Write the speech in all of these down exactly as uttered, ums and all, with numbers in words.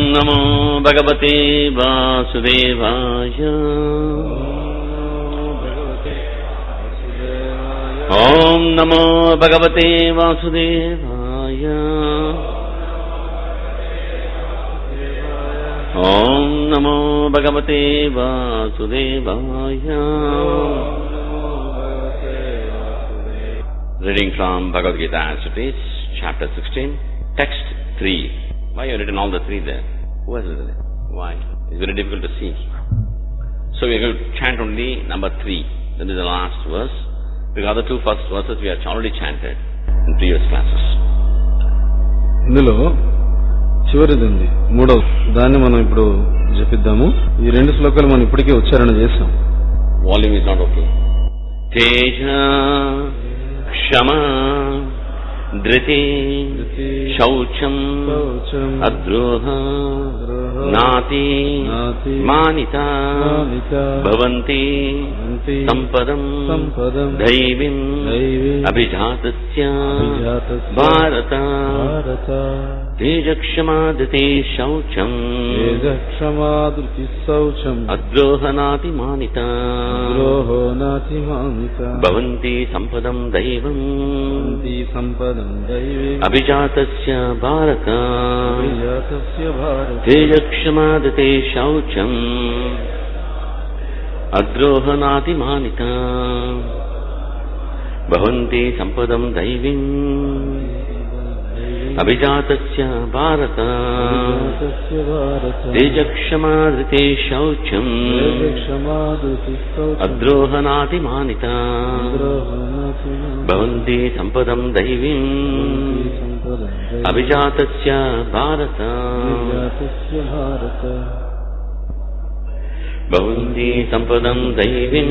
नमो भगवते वासुदेवाय। ओम नमो भगवते वासुदेवाय। ओम नमो भगवते वासुदेवाय। Reading from Bhagavad Gita as it is, chapter sixteen, text three. Why you have written all the three there? Who has written it? Why? It's very difficult to see. So we are going to chant only number three. That is the last verse. The other two first verses we have already chanted in previous classes. ఇందులో చివరిది ఉంది, మూడవ దాన్ని మనం ఇప్పుడు జపిద్దాము. ఈ రెండు శ్లోకాలు మనం ఇప్పటికే ఉచ్చారణ చేసాం. Volume is not okay. Teja క్షమా ధృతి శౌచం అద్రోహ నాతి మానిత భవంతి సంపదం దైవీం అభిజాతస్య భారత తేజక్షమా ధృతి శౌచం అద్రోహ నాతి మానిత భవంతి సంపదం దైవం అభిజాతస్య భారత తేజక్షమాదతే శౌచం అద్రోహనాతి మానిత భవంతి సంపదం దైవీం అభిజాతస్య భారత తేజక్షమాదతే శౌచం అద్రోహనాతి మానిత భవంతి సంపదం దైవీం అభిజాతస్య భారత భవంతి సంపదం దైవీం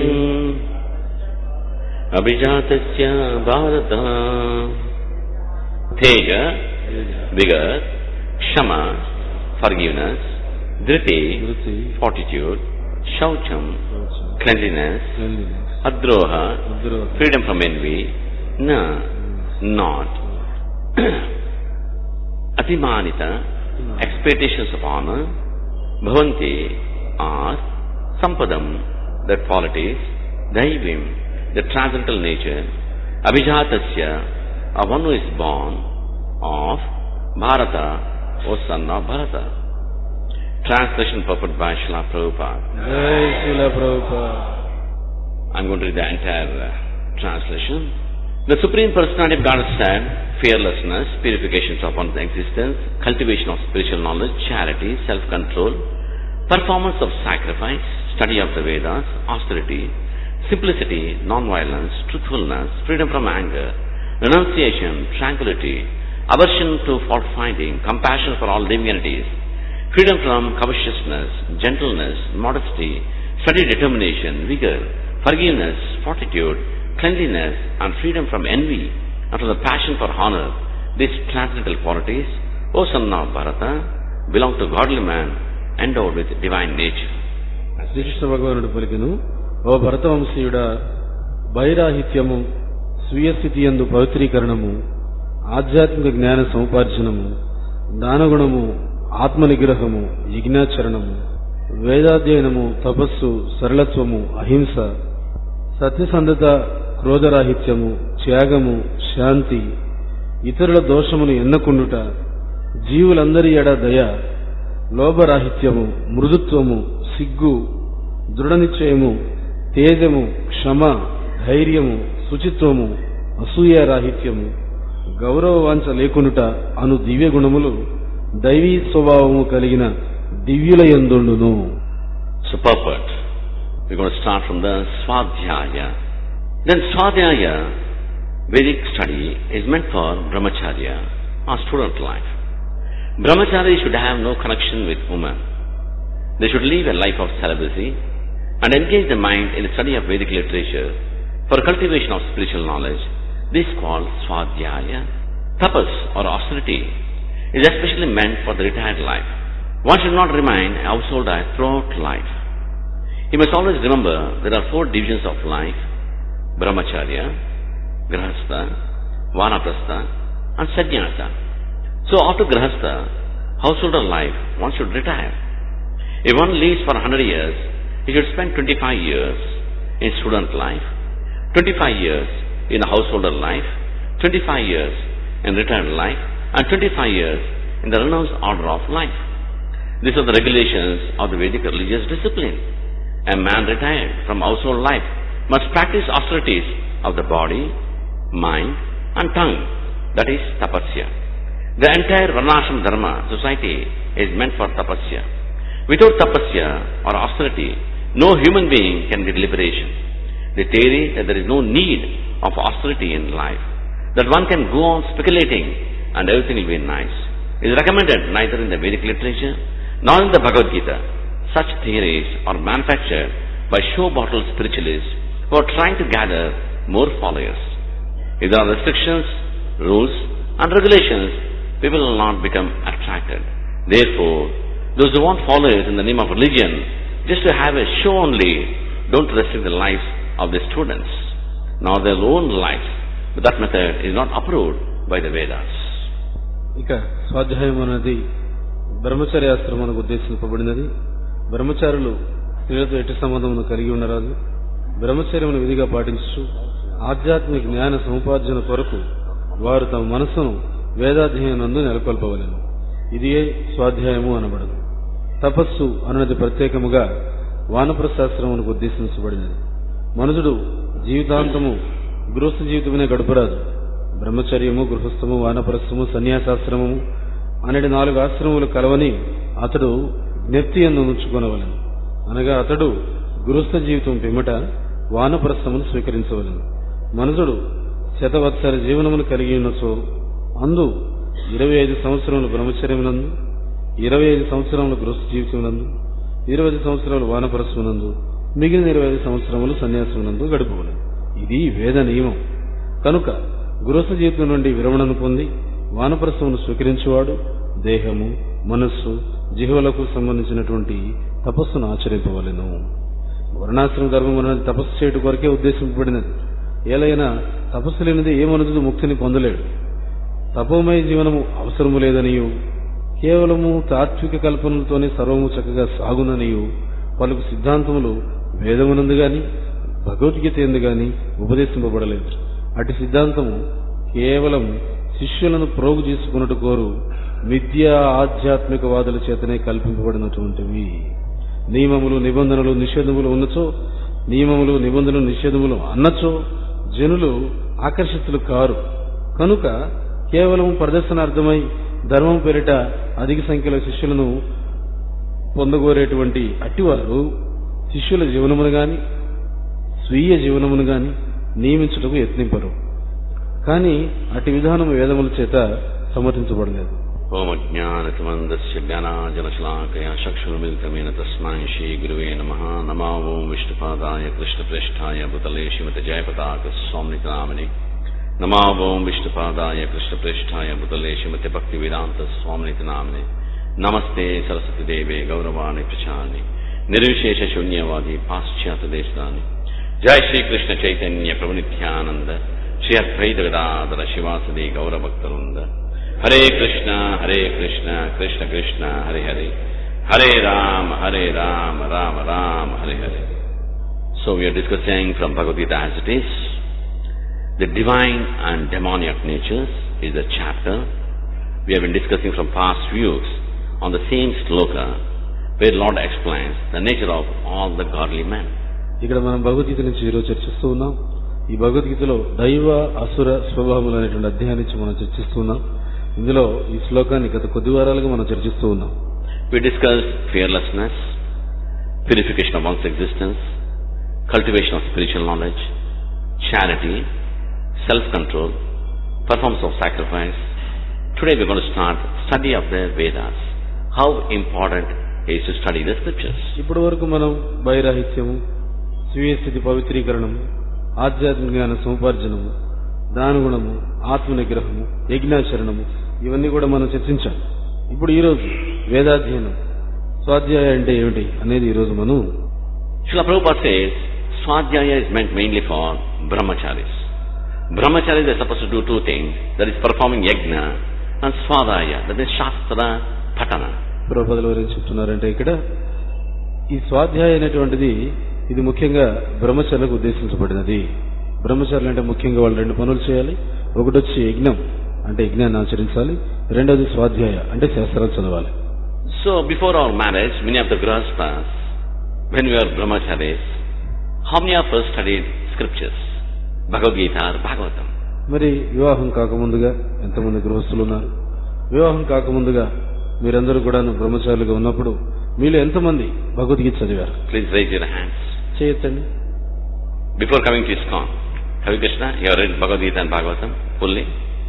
అభిజాతస్య భారత. Teja, vigor, Kshama, forgiveness, Dhriti, fortitude, Shaucham, cleanliness, Adroha, freedom from envy, Na, not, Atimanita, expectations of honor, Bhavanti, are, Sampadam, that qualities, Daivim, the transcendental nature, Abhijatasya, a one who is born of Bharata, O son of Bharata. Translation purport by Srila Prabhupada. Jai Srila Prabhupada. I'm going to read the entire uh, translation. The Supreme Personality of Godhead said, fearlessness, purification of one's existence, cultivation of spiritual knowledge, charity, self-control, performance of sacrifice, study of the Vedas, austerity, simplicity, non-violence, truthfulness, freedom from anger, renunciation, tranquility, aversion to fault-finding, compassion for all living entities, freedom from covetousness, gentleness, modesty, steady determination, vigor, forgiveness, fortitude, cleanliness, and freedom from envy, and from the passion for honor. These transcendental qualities, O son of Bharata, belong to godly man endowed with divine nature. Srikrishna భగవానుడు పలికెను, ఓ భరతవంశీయుడా, బైరాహిత్యము, స్వీయ స్థితి యందు పవిత్రీకరణము, ఆధ్యాత్మిక జ్ఞాన సముపార్జనము, దానగుణము, ఆత్మనిగ్రహము, యజ్ఞాచరణము, వేదాధ్యయనము, తపస్సు, సరళత్వము, అహింస, సత్యసంధత, క్రోధరాహిత్యము, త్యాగము, శాంతి, ఇతరుల దోషమును ఎన్నకుండుట, జీవులందరి ఎడ దయ, లోభరాహిత్యము, మృదుత్వము, సిగ్గు, దృఢనిశ్చయము, తేజము, క్షమ, ధైర్యము, శుచిత్వము, అసూయారాహిత్యము, గౌరవవాంఛ లేకునుట అను దివ్య గుణములు దైవీ స్వభావము కలిగిన దివ్యుల యందుండును. So purport, we're going to start from the Swadhyaya. Then Swadhyaya, Vedic study, is meant for Brahmacharya or student life. Brahmachari should have no connection with women. They should live a life of celibacy and engage the mind in the study of Vedic literature for cultivation of spiritual knowledge. This is called Swadhyaya. Tapas or austerity is especially meant for the retired life. One should not remain a householder throughout life. He must always remember there are four divisions of life: Brahmacharya, Grahastha, Vanaprastha and Sannyasa. So after Grahastha, householder life, one should retire. If one lives for one hundred years, he should spend twenty-five years in student life, twenty-five years in a householder life, twenty-five years in retired life, and twenty-five years in the renounced order of life. These are the regulations of the Vedic religious discipline. A man retired from household life must practice austerities of the body, mind, and tongue. That is tapasya. The entire Varnashram Dharma society is meant for tapasya. Without tapasya or austerity, no human being can get liberation. The theory that there is no need of austerity in life, that one can go on speculating and everything will be nice, is recommended neither in the Vedic literature nor in the Bhagavad Gita. Such theories are manufactured by show-bottle spiritualists who are trying to gather more followers. If there are restrictions, rules and regulations, people will not become attracted. Therefore, those who want followers in the name of religion, just to have a show only, don't restrict the lives of the students, nor their own lives. But that method is not approved by the Vedas. ఇక స్వాధ్యాయం అనేది బ్రహ్మచర్యాశ్రమానికి ఉద్దేశింపబడినది. బ్రహ్మచారులు స్త్రీలతో ఎట్టి సంబంధమును కలిగి ఉండరాదు. బ్రహ్మచర్యమును విధిగా పాటించు ఆధ్యాత్మిక జ్ఞాన సముపార్జన కొరకు వారు తమ మనస్సును వేదాధ్యయనందు నెలకొల్పవలెను. ఇదియే స్వాధ్యాయము అనబడదు. తపస్సు అన్నది ప్రత్యేకముగా వానప్రస్థాశ్రమమునకు ఉద్దేశించబడినది. మనుషుడు జీవితాంతము గృహస్థ జీవితమునే గడపరాదు. బ్రహ్మచర్యము, గృహస్థము, వానప్రస్థము, సన్యాసాశ్రమము అనేది నాలుగు ఆశ్రమములు కలవని అతడు జ్ఞప్తి యందు ఉంచుకొనవలెను. అనగా అతడు గృహస్థ జీవితం పిమ్మట వానప్రస్థమును స్వీకరించవలెను. మనుషుడు శతవత్సర జీవనమును కలిగి ఉన్నచో అందు ఇరవై ఐదు సంవత్సరములు బ్రహ్మచర్యమునందు, ఇరవై ఐదు సంవత్సరములు గృహస్థ జీవితమునందు, ఇరవై ఐదు సంవత్సరములు వానప్రస్థమునందు, మిగిలిన ఇరవై ఐదు సంవత్సరములు సన్యాసమునందు గడుపవలెను. ఇది వేద నియమం. కనుక గృహస్థ జీవితం నుండి విరమణను పొంది వానప్రస్థమును స్వీకరించేవాడు దేహము, మనస్సు, జిహ్వలకు సంబంధించినటువంటి తపస్సును ఆచరింపవలెను. వర్ణాశ్రమ ధర్మం అనేది తపస్సు చేయడం కొరకే ఉద్దేశింపబడినది. ఏలైనా తపస్సు లేనిది ఏ మనుషుడు ముక్తిని పొందలేడు. తపోమయ జీవనము అవసరము లేదనియు, కేవలము తాత్విక కల్పనలతోనే సర్వము చక్కగా సాగుననియు పలుకు సిద్ధాంతములు వేదమునందు గాని భగవద్గీత యందు గాని ఉపదేశింపబడలేదు. అటు సిద్ధాంతము కేవలం శిష్యులను ప్రోగు చేసుకున్నట్టు కోరు మిథ్యా ఆధ్యాత్మికవాదుల చేతనే కల్పింపబడినటువంటివి. నియమములు, నిబంధనలు, నిషేధములు ఉన్నచో, నియమములు, నిబంధనలు, నిషేధములు అన్నచో జనులు ఆకర్షితులు కారు. కనుక కేవలం ప్రదర్శనార్థమై ధర్మం పేరిట అధిక సంఖ్యలో శిష్యులను పొందగోరేటువంటి అట్టివారు శిష్యుల జీవనమును గాని స్వీయ జీవనమును గాని నియమించుటకు యత్నింపరు. కానీ అట్టి విధానం వేదముల చేత సమర్థించబడలేదు. ఓం అజ్ఞానతిమందస్య జ్ఞానాంజనశలాకయా చక్షుర్మిలితమేన తస్మై శ్రీ గురువే నమః. నమో ఓం విష్ణుపాదాయ కృష్ణప్రేష్ఠాయ భూతలే శ్రీమతి జయపతాక స్వామినితి నామినే. నమో ఓం విష్ణుపాదాయ కృష్ణప్రేష్ఠాయ భూతలే శ్రీమతి భక్తి వేదాంత స్వామినితి నామినే. నమస్తే సరస్వతి దేవే గౌరవాణి ప్రచారిణి నిర్విశేష శూన్యవాది పాశ్చాత్య దేశాన్ని. జై శ్రీకృష్ణ చైతన్య ప్రభు నిత్యానంద శ్రీ అద్వైత Gadadhara శివాసది గౌరభక్తవృంద. Hare Krishna Hare Krishna Krishna Krishna Hare Hare, Hare Rama Hare Rama Rama Rama Hare Hare. So we are discussing from Bhagavad Gita as it is. The divine and demoniac natures is a chapter. We have been discussing from past views on the same sloka where Lord explains the nature of all the godly men. ఇక్కడ మనం భగవద్గీత నుంచి ఈరోజు చర్చిస్తూ ఉన్నాం. ఈ భగవద్గీతలో దైవ అసుర స్వభావములు అనేటువంటి అధ్యాయం నుంచి మనం చర్చిస్తున్నాం. ఇందులో ఈ శ్లోకాన్ని గత కొద్ది వారాలుగా మనం చర్చిస్తూ ఉన్నాం. We discussed fearlessness, purification of one's existence, cultivation of spiritual knowledge, charity, self-control, performance of sacrifice. Today we are going to start study of the Vedas. How important is to study the scriptures. ఇప్పటి వరకు మనం వైరాహిత్యము, స్వీయ స్థితి పవిత్రీకరణము, ఆధ్యాత్మిక జ్ఞాన సముపార్జనము, దానగుణము, ఆత్మ నిగ్రహము, యజ్ఞాచరణము ఇవన్నీ కూడా మనం చర్చించాం. ఇప్పుడు ఈరోజు వేదాధ్యయనం, స్వాధ్యాయ అంటే ఏమిటి అనేది ఈరోజు మనం. Srila Prabhupada says Swadhyaya is meant mainly for brahmacharis. Brahmacharis are supposed to do two things, that is performing yajna, and swadhyaya, that is shastra patana. ప్రభుపాదుల వారు ఏం చెప్తున్నారంటే ఇక్కడ ఈ స్వాధ్యాయం అనేటువంటిది ఇది ముఖ్యంగా బ్రహ్మచారులకు ఉద్దేశించబడినది. బ్రహ్మచారులు అంటే ముఖ్యంగా వాళ్ళు రెండు పనులు చేయాలి. ఒకటి వచ్చి యజ్ఞం అంటే యజ్ఞాన్ని ఆచరించాలి. రెండోది స్వాధ్యాయ అంటే శాస్త్రాలు చదవాలి. So before our marriage, many of the grahasthas, when we were brahmacharis, how many of us studied scriptures, Bhagavad Gita or Bhagavatam? మరి వివాహం కాకముందుగా ఎంతమంది గృహస్థులు ఉన్నారు? వివాహం కాకముందుగా మీరందరూ కూడా బ్రహ్మచారులుగా ఉన్నప్పుడు మీలో ఎంతమంది భగవద్గీత చదివారు? Please raise your hands. చేయొచ్చండి. Before coming to ISKCON, Hari Krishna, you have read Bhagavad Gita and Bhagavatam fully?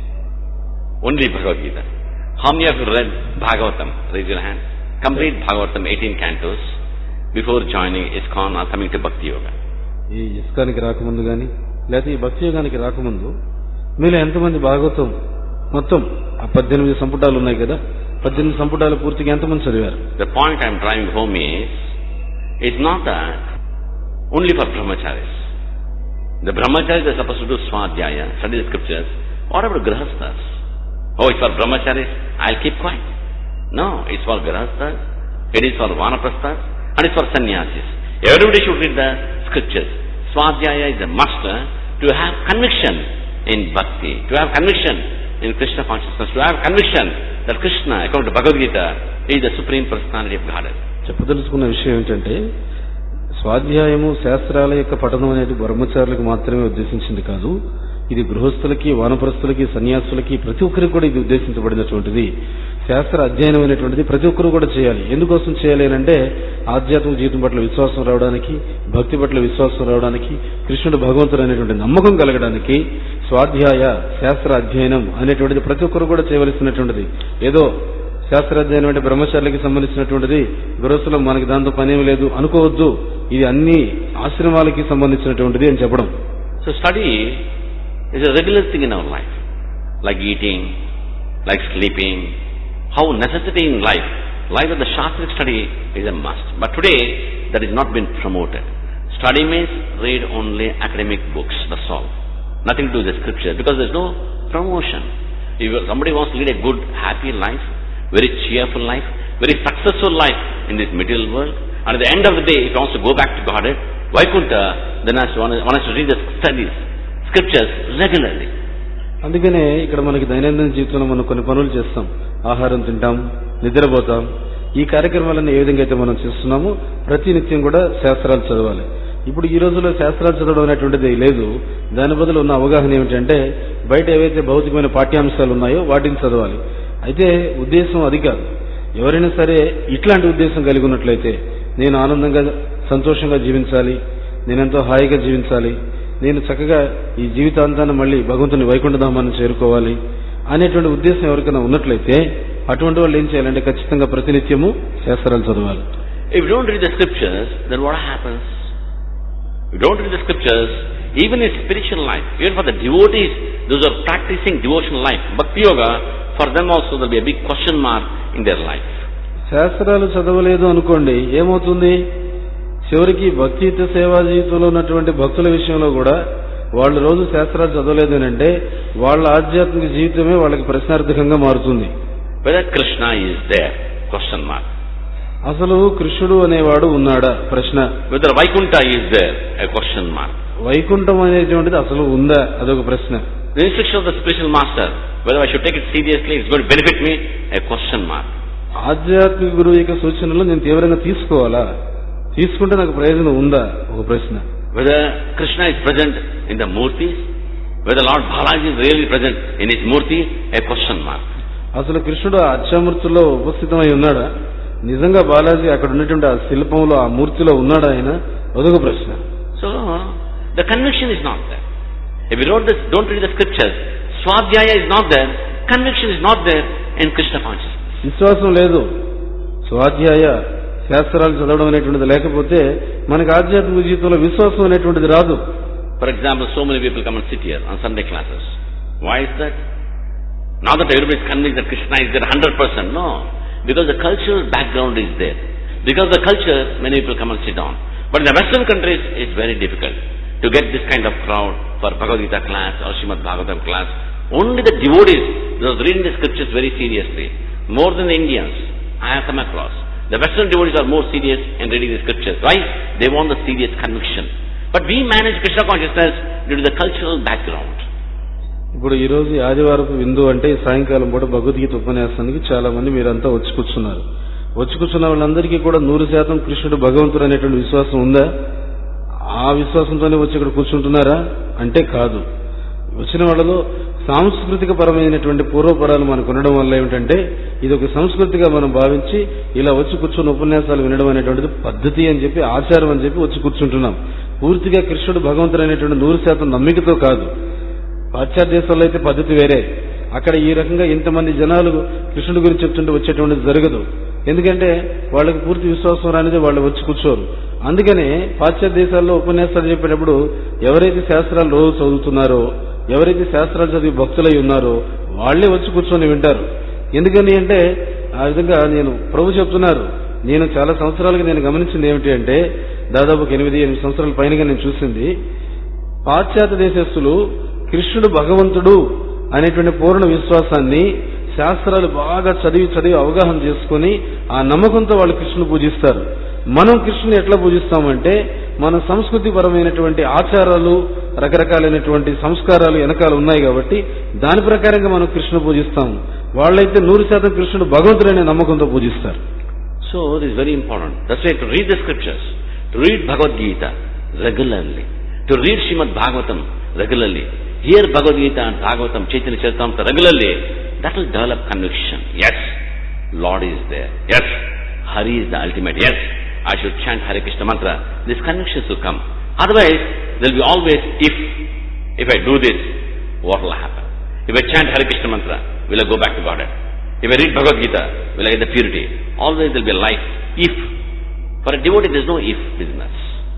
Only Bhagavad Gita. How many of you read Bhagavatam? Raise your hand. Complete Bhagavatam, eighteen cantos, before joining ISKCON or coming to Bhakti Yoga. ఈ ఇస్కానికి రాకముందు కానీ లేకపోతే ఈ భక్తి యోగానికి రాకముందు మీలో ఎంతమంది భాగవతం మొత్తం ఆ పద్దెనిమిది సంపుటాలు ఉన్నాయి కదా, పద్దెనిమిది సంపుటాలు పూర్తిగా ఎంతమంది చదివారు? The point I am driving home is, it's not that only for brahmacharis. The brahmacharis are supposed to do swadhyaya, study the scriptures. What about grahasthas? Oh, it's for brahmacharis, I'll keep quiet. No, it's for grahasthas, it is for vanaprasthas, and it's for sannyasis. Everybody should read the scriptures. Swadhyaya is a must to have conviction in bhakti, to have conviction in Krishna consciousness, to have conviction that Krishna, according to Bhagavad Gita, is the Supreme Personality of Godhead. చెప్పదలుచుకున్న విషయం ఏంటంటే స్వాధ్యాయము శాస్త్రాల యొక్క పఠనం అనేది బ్రహ్మచారులకు మాత్రమే ఉద్దేశించింది కాదు. ఇది గృహస్థులకి, వానప్రస్థులకి, సన్యాసులకి ప్రతి ఒక్కరికి కూడా ఇది ఉద్దేశించబడినటువంటిది. శాస్త్ర అధ్యయనం అనేటువంటిది ప్రతి ఒక్కరు కూడా చేయాలి. ఎందుకోసం చేయాలి అంటే ఆధ్యాత్మిక జీవితం పట్ల విశ్వాసం రావడానికి, భక్తి పట్ల విశ్వాసం రావడానికి, కృష్ణుడు భగవంతుడు అనేటువంటి నమ్మకం కలగడానికి స్వాధ్యాయ శాస్త్ర అధ్యయనం అనేటువంటిది ప్రతి ఒక్కరు కూడా చేయవలసినటువంటిది. ఏదో శాస్త్రాధ్యయనం అంటే బ్రహ్మచారులకి సంబంధించినటువంటిది, గృహస్థులం మనకి దాంతో పనేం లేదు అనుకోవద్దు. ఇది అన్ని ఆశ్రమాలకి సంబంధించినటువంటిది అని చెప్పడం. So study is a regular thing in our life, like eating, like sleeping, how necessity in life. Life of the Shastric study is a must. But today, that is not been promoted. Study means read only academic books, that's all. Nothing to do with the scripture, because there is no promotion. If somebody wants to lead a good, happy life, very cheerful life, very successful life in this material world, and at the end of the day, if he wants to go back to Godhead, Vaikuntha, then has to, one has to read the studies, scriptures regularly. అందుకనే ఇక్కడ మనకి దైనందిన జీవితంలో మనం కొన్ని పనులు చేస్తాం. ఆహారం తింటాం, నిద్రపోతాం. ఈ కార్యక్రమాలన్నీ ఏ విధంగా అయితే మనం చేస్తున్నామో ప్రతి నిత్యం కూడా శాస్త్రాలు చదవాలి. ఇప్పుడు ఈ రోజుల్లో శాస్త్రాలు చదవడం అనేటువంటిది లేదు. దాని బదులు ఉన్న అవగాహన ఏమిటంటే బయట ఏవైతే భౌతికమైన పాఠ్యాంశాలు ఉన్నాయో వాటిని చదవాలి. అయితే ఉద్దేశం అది కాదు. ఎవరైనా సరే ఇట్లాంటి ఉద్దేశం కలిగి ఉన్నట్లయితే నేను ఆనందంగా సంతోషంగా జీవించాలి, నేనెంతో హాయిగా జీవించాలి, నేను చక్కగా ఈ జీవితాంతాన్ని మళ్ళీ భగవంతుని వైకుంఠధామాన్ని చేరుకోవాలి అనేటువంటి ఉద్దేశం ఎవరికైనా ఉన్నట్లయితే అటువంటి వాళ్ళు ఏం చేయాలంటే ఖచ్చితంగా ప్రతినిత్యము శాస్త్రాలు చదవాలి. If you don't read the scriptures, then what happens? If you don't read the scriptures, even in spiritual life, even for the devotees, those who are practicing devotional life, bhakti yoga, for them also there will be a big question mark in their life. శాస్త్రాలు చదవలేదు అనుకోండి, ఏమవుతుంది? చివరికి భక్తియుత సేవా జీవితంలో ఉన్నటువంటి భక్తుల విషయంలో కూడా వాళ్ళు రోజు శాస్త్రాలు చదవలేదు అంటే వాళ్ళ ఆధ్యాత్మిక జీవితమే వాళ్ళకి ప్రశ్నార్థకంగా మారుతుంది. Whether Krishna is there? Question mark. అసలు కృష్ణుడు అనేవాడు ఉన్నాడా? ప్రశ్న. Whether Vaikuntha is there? A question mark. Vaikuntham అనేటువంటిది అసలు ఉందా? అదొక ప్రశ్న. The instruction of the spiritual master, whether I should take it seriously, it's going to benefit me? A question mark. ఆధ్యాత్మిక గురువు యొక్క సూచనలు నేను తీవ్రంగా తీసుకోవాలా, తీసుకుంటే నాకు ప్రయోజనం ఉందా? ఒక ప్రశ్న. Whether Krishna is present in the murtis, whether Lord Balaji is really present in his murti, a question mark. అసలు కృష్ణుడు ఆ అర్చామూర్తిలో ఉపస్థితమై ఉన్నాడా? నిజంగా బాలాజీ అక్కడ ఉన్నటువంటి ఆ శిల్పంలో ఆ మూర్తిలో ఉన్నాడా ఆయన? అదొక ప్రశ్న. So the conviction is not there. If you don't, this, don't read the scriptures, Swadhyaya is not there, conviction is not there in Krishna consciousness. విశ్వాసం లేదు, స్వాధ్యాయ శాస్త్రాలు చదవడం అనేటువంటిది లేకపోతే మనకి ఆధ్యాత్మిక జీవితంలో విశ్వాసం అనేటువంటిది రాదు. For example, so many people come and sit here on Sunday classes. Why is that? Not that everybody is convinced that Krishna is there one hundred percent. No. Because the cultural background is there. Because of the culture, many people come and sit down. But in the Western countries, it's very difficult to get this kind of crowd for Bhagavad Gita class or Srimad Bhagavatam class. Only the devotees, those reading the scriptures very seriously, more than the Indians. I have come across. The Western devotees are more serious in reading the scriptures. Why? They want the serious conviction. But we manage Krishna consciousness due to the cultural background. ఇప్పుడు ఈ రోజు ఆదివారపు విందు అంటే సాయంకాలం పూట భగవద్గీత ఉపన్యాసానికి చాలా మంది మీరంతా వచ్చి కూర్చున్నారు. వచ్చి కూర్చున్న వాళ్ళందరికీ కూడా నూరు శాతం కృష్ణుడు భగవంతుడు అనేటువంటి విశ్వాసం ఉందా? ఆ విశ్వాసంతోనే వచ్చి ఇక్కడ కూర్చుంటున్నారా అంటే కాదు. వచ్చిన వాళ్ళలో సాంస్కృతిక పరమైనటువంటి పూర్వపరాలు మనకు ఉండడం వల్ల ఏమిటంటే ఇది ఒక సంస్కృతిగా మనం భావించి ఇలా వచ్చి కూర్చుని ఉపన్యాసాలు వినడం అనేటువంటిది పద్ధతి అని చెప్పి, ఆచారం అని చెప్పి వచ్చి కూర్చుంటున్నాం. పూర్తిగా కృష్ణుడు భగవంతుడు అనేటువంటి నూరు శాతం నమ్మికతో కాదు. పాశ్చాత్య దేశాల్లో అయితే పద్ధతి వేరే. అక్కడ ఈ రకంగా ఇంతమంది జనాలు కృష్ణుడి గురించి చెప్తుంటే వచ్చేటువంటిది జరగదు. ఎందుకంటే వాళ్ళకి పూర్తి విశ్వాసం రానిది వాళ్ళు వచ్చి కూర్చోరు. అందుకనే పాశ్చాత్య దేశాల్లో ఉపన్యాసాలు చెప్పేటప్పుడు ఎవరైతే శాస్త్రాలు రోజు చదువుతున్నారో, ఎవరైతే శాస్త్రాలు చదివి భక్తులై ఉన్నారో వాళ్లే వచ్చి కూర్చొని వింటారు. ఎందుకని అంటే ఆ విధంగా నేను ప్రభు చెప్తున్నారు. నేను చాలా సంవత్సరాలుగా నేను గమనించింది ఏమిటి అంటే దాదాపు ఎనిమిది ఎనిమిది సంవత్సరాల పైనగా నేను చూసింది, పాశ్చాత్య దేశస్తులు కృష్ణుడు భగవంతుడు అనేటువంటి పూర్ణ విశ్వాసాన్ని శాస్త్రాలు బాగా చదివి చదివి అవగాహన చేసుకుని ఆ నమ్మకంతో వాళ్ళు కృష్ణుని పూజిస్తారు. మనం కృష్ణుని ఎట్లా పూజిస్తామంటే మన సంస్కృతి పరమైనటువంటి ఆచారాలు, రకరకాలైనటువంటి సంస్కారాలు వెనకాల ఉన్నాయి కాబట్టి దాని ప్రకారంగా మనం కృష్ణుని పూజిస్తాము. వాళ్ళైతే నూరు శాతం కృష్ణుడు భగవంతుడనే నమ్మకంతో పూజిస్తారు. So this is very important. That's why to read the scriptures, to read Bhagavad Gita regularly, to read Srimad Bhagavatam regularly, hear Bhagavad Gita and Bhagavatam, Chaitanya Charitamrita regularly, that will develop conviction. Yes, Lord is there. Yes, Hari is the ultimate. Yes, I should chant Hare Krishna mantra. These convictions will come. Otherwise, there will be always if. If I do this, what will happen? If I chant Hare Krishna mantra, will I go back to Godhead? If I read Bhagavad Gita, will I get the purity? Always there will be a life. If. For a devotee, there is no if business.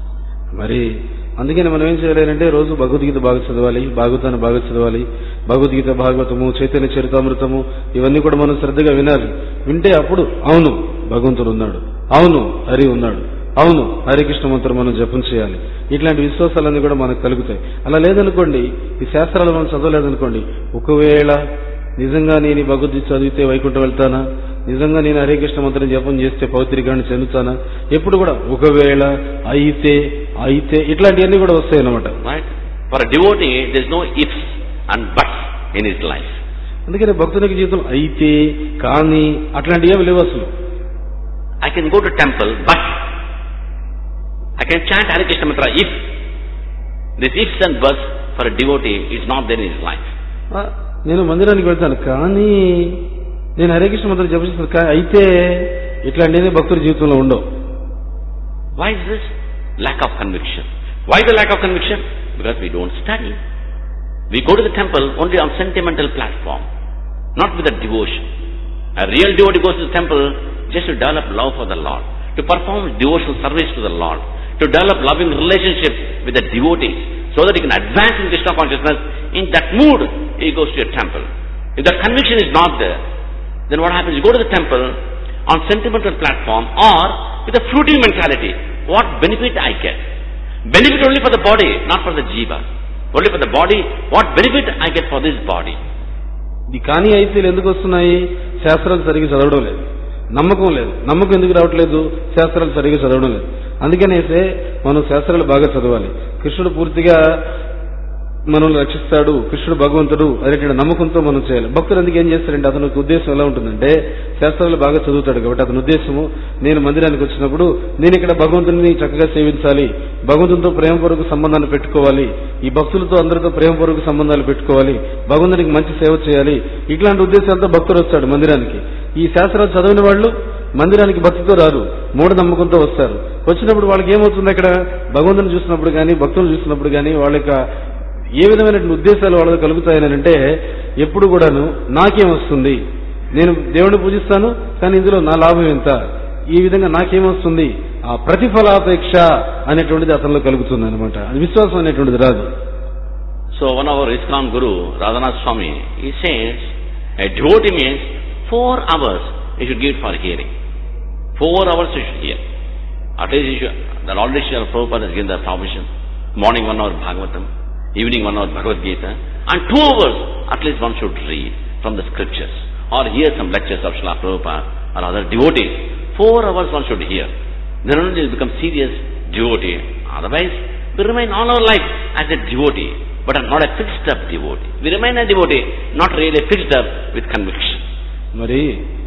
మరి అందుకని మనం ఏం చేయాలంటే రోజు భగవద్గీత బాగా చదవాలి, భాగవతాన్ని బాగా చదవాలి. భగవద్గీత, భాగవతము, చైతన్య చరితామృతము ఇవన్నీ కూడా మనం శ్రద్ధగా వినాలి. వింటే అప్పుడు అవును భగవంతుడు ఉన్నాడు, అవును హరి ఉన్నాడు, అవును హరికృష్ణ మంత్రం మనం జపం చేయాలి. ఇట్లాంటి విశ్వాసాలన్నీ కూడా మనకు కలుగుతాయి. అలా లేదనుకోండి, ఈ శాస్త్రాలు మనం చదవలేదనుకోండి, ఒకవేళ నిజంగా నేను భగవద్గీత చదివితే వైకుంఠం వెళ్తానా, నిజంగా నేను హరికృష్ణ మంత్రం జపం చేస్తే పవిత్రీకరణ చెందుతానా, ఎప్పుడు కూడా ఒకవేళ, అయితే అయితే ఇట్లాంటివన్నీ కూడా వస్తాయి అన్నమాట. For devotee there is no ifs and buts in his life. అందుకని భక్తునికి జీవితం అయితే కానీ అట్లాంటివి ఏమి లేవు అసలు. I can go to temple but I can chant Hare Krishna mantra if this ifs and buts for devotee is not there in his life. నేను మందిరానికి వెళ్తాను కానీ నేను హరికృష్ణ మంత్రం జపిస్తాను అయితే ఇట్లాంటివి భక్తుల జీవితంలో ఉండవు. Why is this? Lack of conviction. Why the lack of conviction? Because we don't study. We go to the temple only on sentimental platform, not with a devotion. A real devotee goes to the temple just to develop love for the Lord, to perform devotional service to the Lord, to develop loving relationship with the devotees, so that he can advance in Krishna consciousness. In that mood, he goes to a temple. If that conviction is not there, then what happens? You go to the temple on sentimental platform or with a fruiting mentality. What benefit I get? Benefit only for the body, not for the jiva. Only for the body. What benefit I get for this body? ఈ కానీ అయితే ఎందుకు వస్తున్నాయి? శాస్త్రాలు సరిగ్గా చదవడం లేదు, నమ్మకం లేదు. నమ్మకం ఎందుకు రావట్లేదు? శాస్త్రాలు సరిగ్గా చదవడం లేదు. అందుకనేసే మనం శాస్త్రాలు బాగా చదవాలి. కృష్ణుడు పూర్తిగా మనల్ని రక్షిస్తాడు, కృష్ణుడు భగవంతుడు అనేటువంటి నమ్మకంతో మనం చేయాలి. భక్తులు అందుకు ఏం చేస్తారంటే అతనికి ఉద్దేశం ఎలా ఉంటుందంటే శాస్త్రాలు బాగా చదువుతాడు కాబట్టి అతని ఉద్దేశము నేను మందిరానికి వచ్చినప్పుడు నేను ఇక్కడ భగవంతుడిని చక్కగా సేవించాలి, భగవంతునితో ప్రేమపూర్వక సంబంధాన్ని పెట్టుకోవాలి, ఈ భక్తులతో అందరితో ప్రేమపూర్వక సంబంధాలు పెట్టుకోవాలి, భగవంతునికి మంచి సేవ చేయాలి, ఇట్లాంటి ఉద్దేశాలతో భక్తుడు వస్తాడు మందిరానికి. ఈ శాస్త్రాలు చదివిన వాళ్ళు మందిరానికి భక్తితో రారు, మూఢ నమ్మకంతో వస్తారు. వచ్చినప్పుడు వాళ్ళకి ఏమవుతుంది, అక్కడ భగవంతుని చూసినప్పుడు కానీ భక్తులను చూసినప్పుడు కానీ వాళ్ళ యొక్క ఏ విధమైనటువంటి ఉద్దేశాలు వాళ్ళకి కలుగుతాయని అంటే ఎప్పుడు కూడాను నాకేమొస్తుంది, నేను దేవుడిని పూజిస్తాను కానీ ఇందులో నా లాభం ఎంత, ఈ విధంగా నాకేమొస్తుంది, ఆ ప్రతిఫలాపేక్ష అనేటువంటిది అతనిలో కలుగుతుంది అనమాట. అది విశ్వాసం అనేటువంటిది రాదు. So one hour ISKCON guru Radhanath Swami he says a devotee means four hours you should give it for hearing. Four hours you should hear. At least you should, the Lord Prabhupada has given the permission. Morning one hour Bhagavatam, evening one hour Bhagavad Gita, and two hours at least one should read from the scriptures or hear some lectures of Srila Prabhupada or other devotees. Four hours one should hear. Then only will become serious devotee. Otherwise, we remain all our life as a devotee, but not a fixed up devotee. We remain a devotee, not really fixed up with conviction. మరి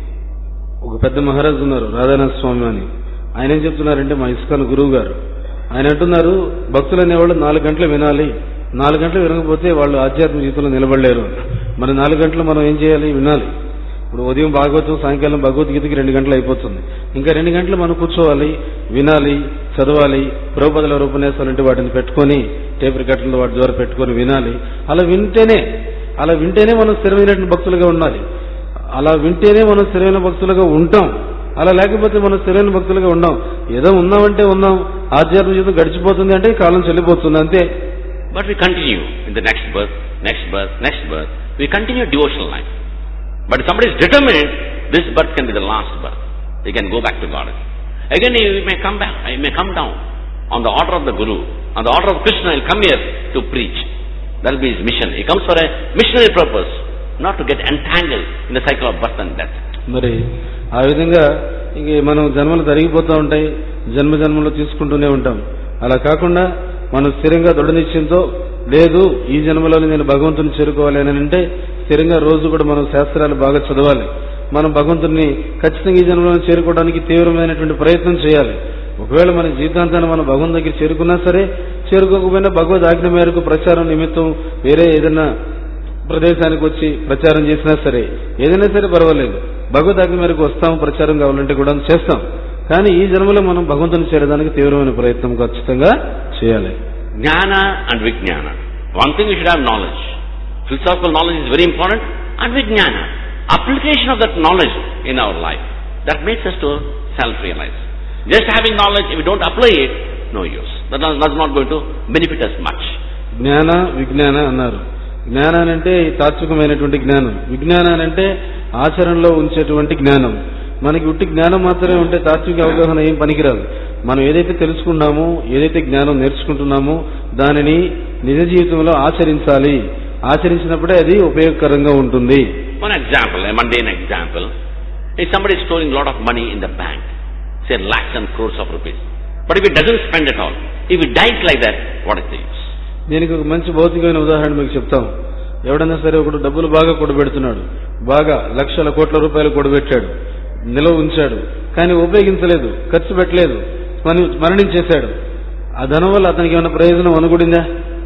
ఒక పెద్ద మహారాజు ఉన్నారు, రాధానాథ స్వామి అని. ఆయన ఏం చెప్తున్నారంటే, మా ఇస్కాన్ గురువు గారు ఆయన అంటున్నారు, భక్తులు అనేవాళ్ళు నాలుగు గంటలు వినాలి, నాలుగు గంటలు వినకపోతే వాళ్ళు ఆధ్యాత్మిక జీవితంలో నిలబడలేరు. మరి నాలుగు గంటలు మనం ఏం చేయాలి? వినాలి. ఇప్పుడు ఉదయం భాగవతం, సాయంకాలం భగవద్గీతకి రెండు గంటలు అయిపోతుంది. ఇంకా రెండు గంటలు మనం కూర్చోవాలి, వినాలి, చదవాలి. ప్రభుపదుల ఉపన్యాసాలంటే వాటిని పెట్టుకొని టేప్ రికార్డులు వాటి ద్వారా పెట్టుకొని వినాలి. అలా వింటేనే అలా వింటేనే మనం స్థిరమైనటువంటి భక్తులుగా ఉండాలి. అలా వింటేనే మనం స్థిరమైన భక్తులుగా ఉంటాం. అలా లేకపోతే మనం స్థిరమైన భక్తులుగా ఉండం. ఏదో ఉన్నామంటే ఉన్నాం, ఆధ్యాత్మిక జీవితం గడిచిపోతుంది అంటే కాలం చెల్లిపోతుంది అంతే. But we continue in the next birth, next birth, next birth. We continue devotional life. But if somebody is determined, this birth can be the last birth. He can go back to God. Again he may come back, he may come down on the order of the Guru, on the order of Krishna. He'll come here to preach. That will be his mission. He comes for a missionary purpose, not to get entangled in the cycle of birth and death. మరి ఆ విధంగా ఇంక మనం జన్మలు జరిగిపోతూ ఉంటాయి, జన్మ జన్మలో తీసుకుంటూనే ఉంటాం. అలా కాకుండా మనం స్థిరంగా దృఢ నిశ్చయంతో, లేదు ఈ జన్మలోనే నేను భగవంతుని చేరుకోవాలి అని అంటే స్థిరంగా రోజు కూడా మనం శాస్త్రాలు బాగా చదవాలి. మనం భగవంతుని ఖచ్చితంగా ఈ జన్మలో చేరుకోవడానికి తీవ్రమైనటువంటి ప్రయత్నం చేయాలి. ఒకవేళ మన జీవితాంతాన్ని మనం భగవంతు దగ్గర చేరుకున్నా సరే, చేరుకోకపోయినా భగవద్ ఆజ్ఞ మేరకు ప్రచారం నిమిత్తం వేరే ఏదైనా ప్రదేశానికి వచ్చి ప్రచారం చేసినా సరే, ఏదైనా సరే పర్వాలేదు, భగవద్ ఆజ్ఞ మేరకు వస్తాం, ప్రచారం కావాలంటే కూడా చేస్తాం. కానీ ఈ జన్మలో మనం భగవంతుని చేరడానికి తీవ్రమైన ప్రయత్నం ఖచ్చితంగా చేయాలి. Jnana and Vijnana. One thing we should have knowledge. Philosophical knowledge is very important, and Vijnana. Application of that knowledge in our life. That makes us to self-realize. Just having knowledge, if we don't apply it, no use. That is not going to benefit us much. జ్ఞాన విజ్ఞాన అన్నారు. జ్ఞానం అంటే తాత్వికమైనటువంటి జ్ఞానం, విజ్ఞానం అంటే ఆచరణలో ఉంచేటువంటి జ్ఞానం. మనకి ఉట్టి జ్ఞానం మాత్రమే ఉంటే తాత్విక అవగాహన ఏం పనికిరాదు. మనం ఏదైతే తెలుసుకున్నామో, ఏదైతే జ్ఞానం నేర్చుకుంటున్నామో దానిని నిజ జీవితంలో ఆచరించాలి. ఆచరించినప్పుడే అది ఉపయోగకరంగా ఉంటుంది. One example, a mundane example. If somebody is storing a lot of money in the bank, say lakhs and crores of rupees, but if he doesn't spend it all, if he dies like that, what is the use? దీనికి ఒక మంచి భౌతికమైన ఉదాహరణ మీకు చెప్తాం. ఎవడన్నా సరే ఒకడు డబ్బులు బాగా కూడబెడుతున్నాడు, బాగా లక్షల కోట్ల రూపాయలు కూడబెట్టాడు, నిలవ ఉంచాడు, కానీ ఉపయోగించలేదు, ఖర్చు పెట్టలేదు, మరణించేశాడు. ఆ ధనం వల్ల అతనికి ఏమైనా ప్రయోజనం అనుకూడిందా?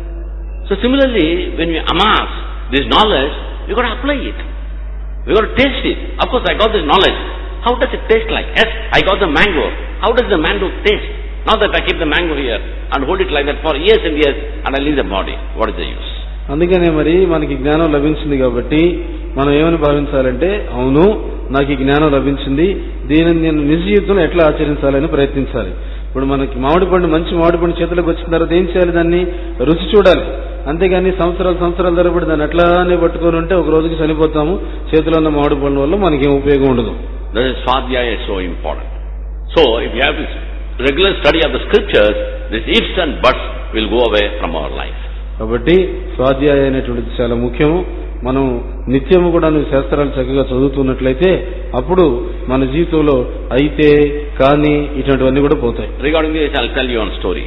So similarly, when we amass this knowledge, we got to apply it. We got to taste it. Of course, I got this knowledge. How does it taste like? Yes, I got the mango. How does the mango taste? Not that I keep the mango here and hold it like that for years and years and I leave the body. What is the use? అందుకనే మరి మనకి జ్ఞానం లభించింది కాబట్టి మనం ఏమని భావించాలంటే, అవును నాకు ఈ జ్ఞానం లభించింది, దీనిని నేను నిజ జీవితంలో ఎట్లా ఆచరించాలని ప్రయత్నించాలి. ఇప్పుడు మనకి మామిడి పండు, మంచి మామిడి పండు చేతిలోకి వచ్చిన తర్వాత ఏం చేయాలి? దాన్ని రుచి చూడాలి. అంతేగాని సంవత్సరాలు సంవత్సరాలు తరబడి దాన్ని అట్లానే పట్టుకొని ఉంటే ఒక రోజుకి చనిపోతాము. చేతిలో ఉన్న మామిడి పండు వల్ల మనకేం ఉపయోగం ఉండదు. That is Swadhyaya is so important. So if you have this regular study of the scriptures, these ifs and buts will go away from our life. కాబట్టి స్వాధ్యాయ అనేటువంటిది చాలా ముఖ్యము. మనం నిత్యము కూడా శాస్త్రాలు చక్కగా చదువుతున్నట్లయితే అప్పుడు మన జీవితంలో అయితే కానీ ఇటువంటివన్నీ కూడా పోతాయి. Regarding this, I'll tell you one story.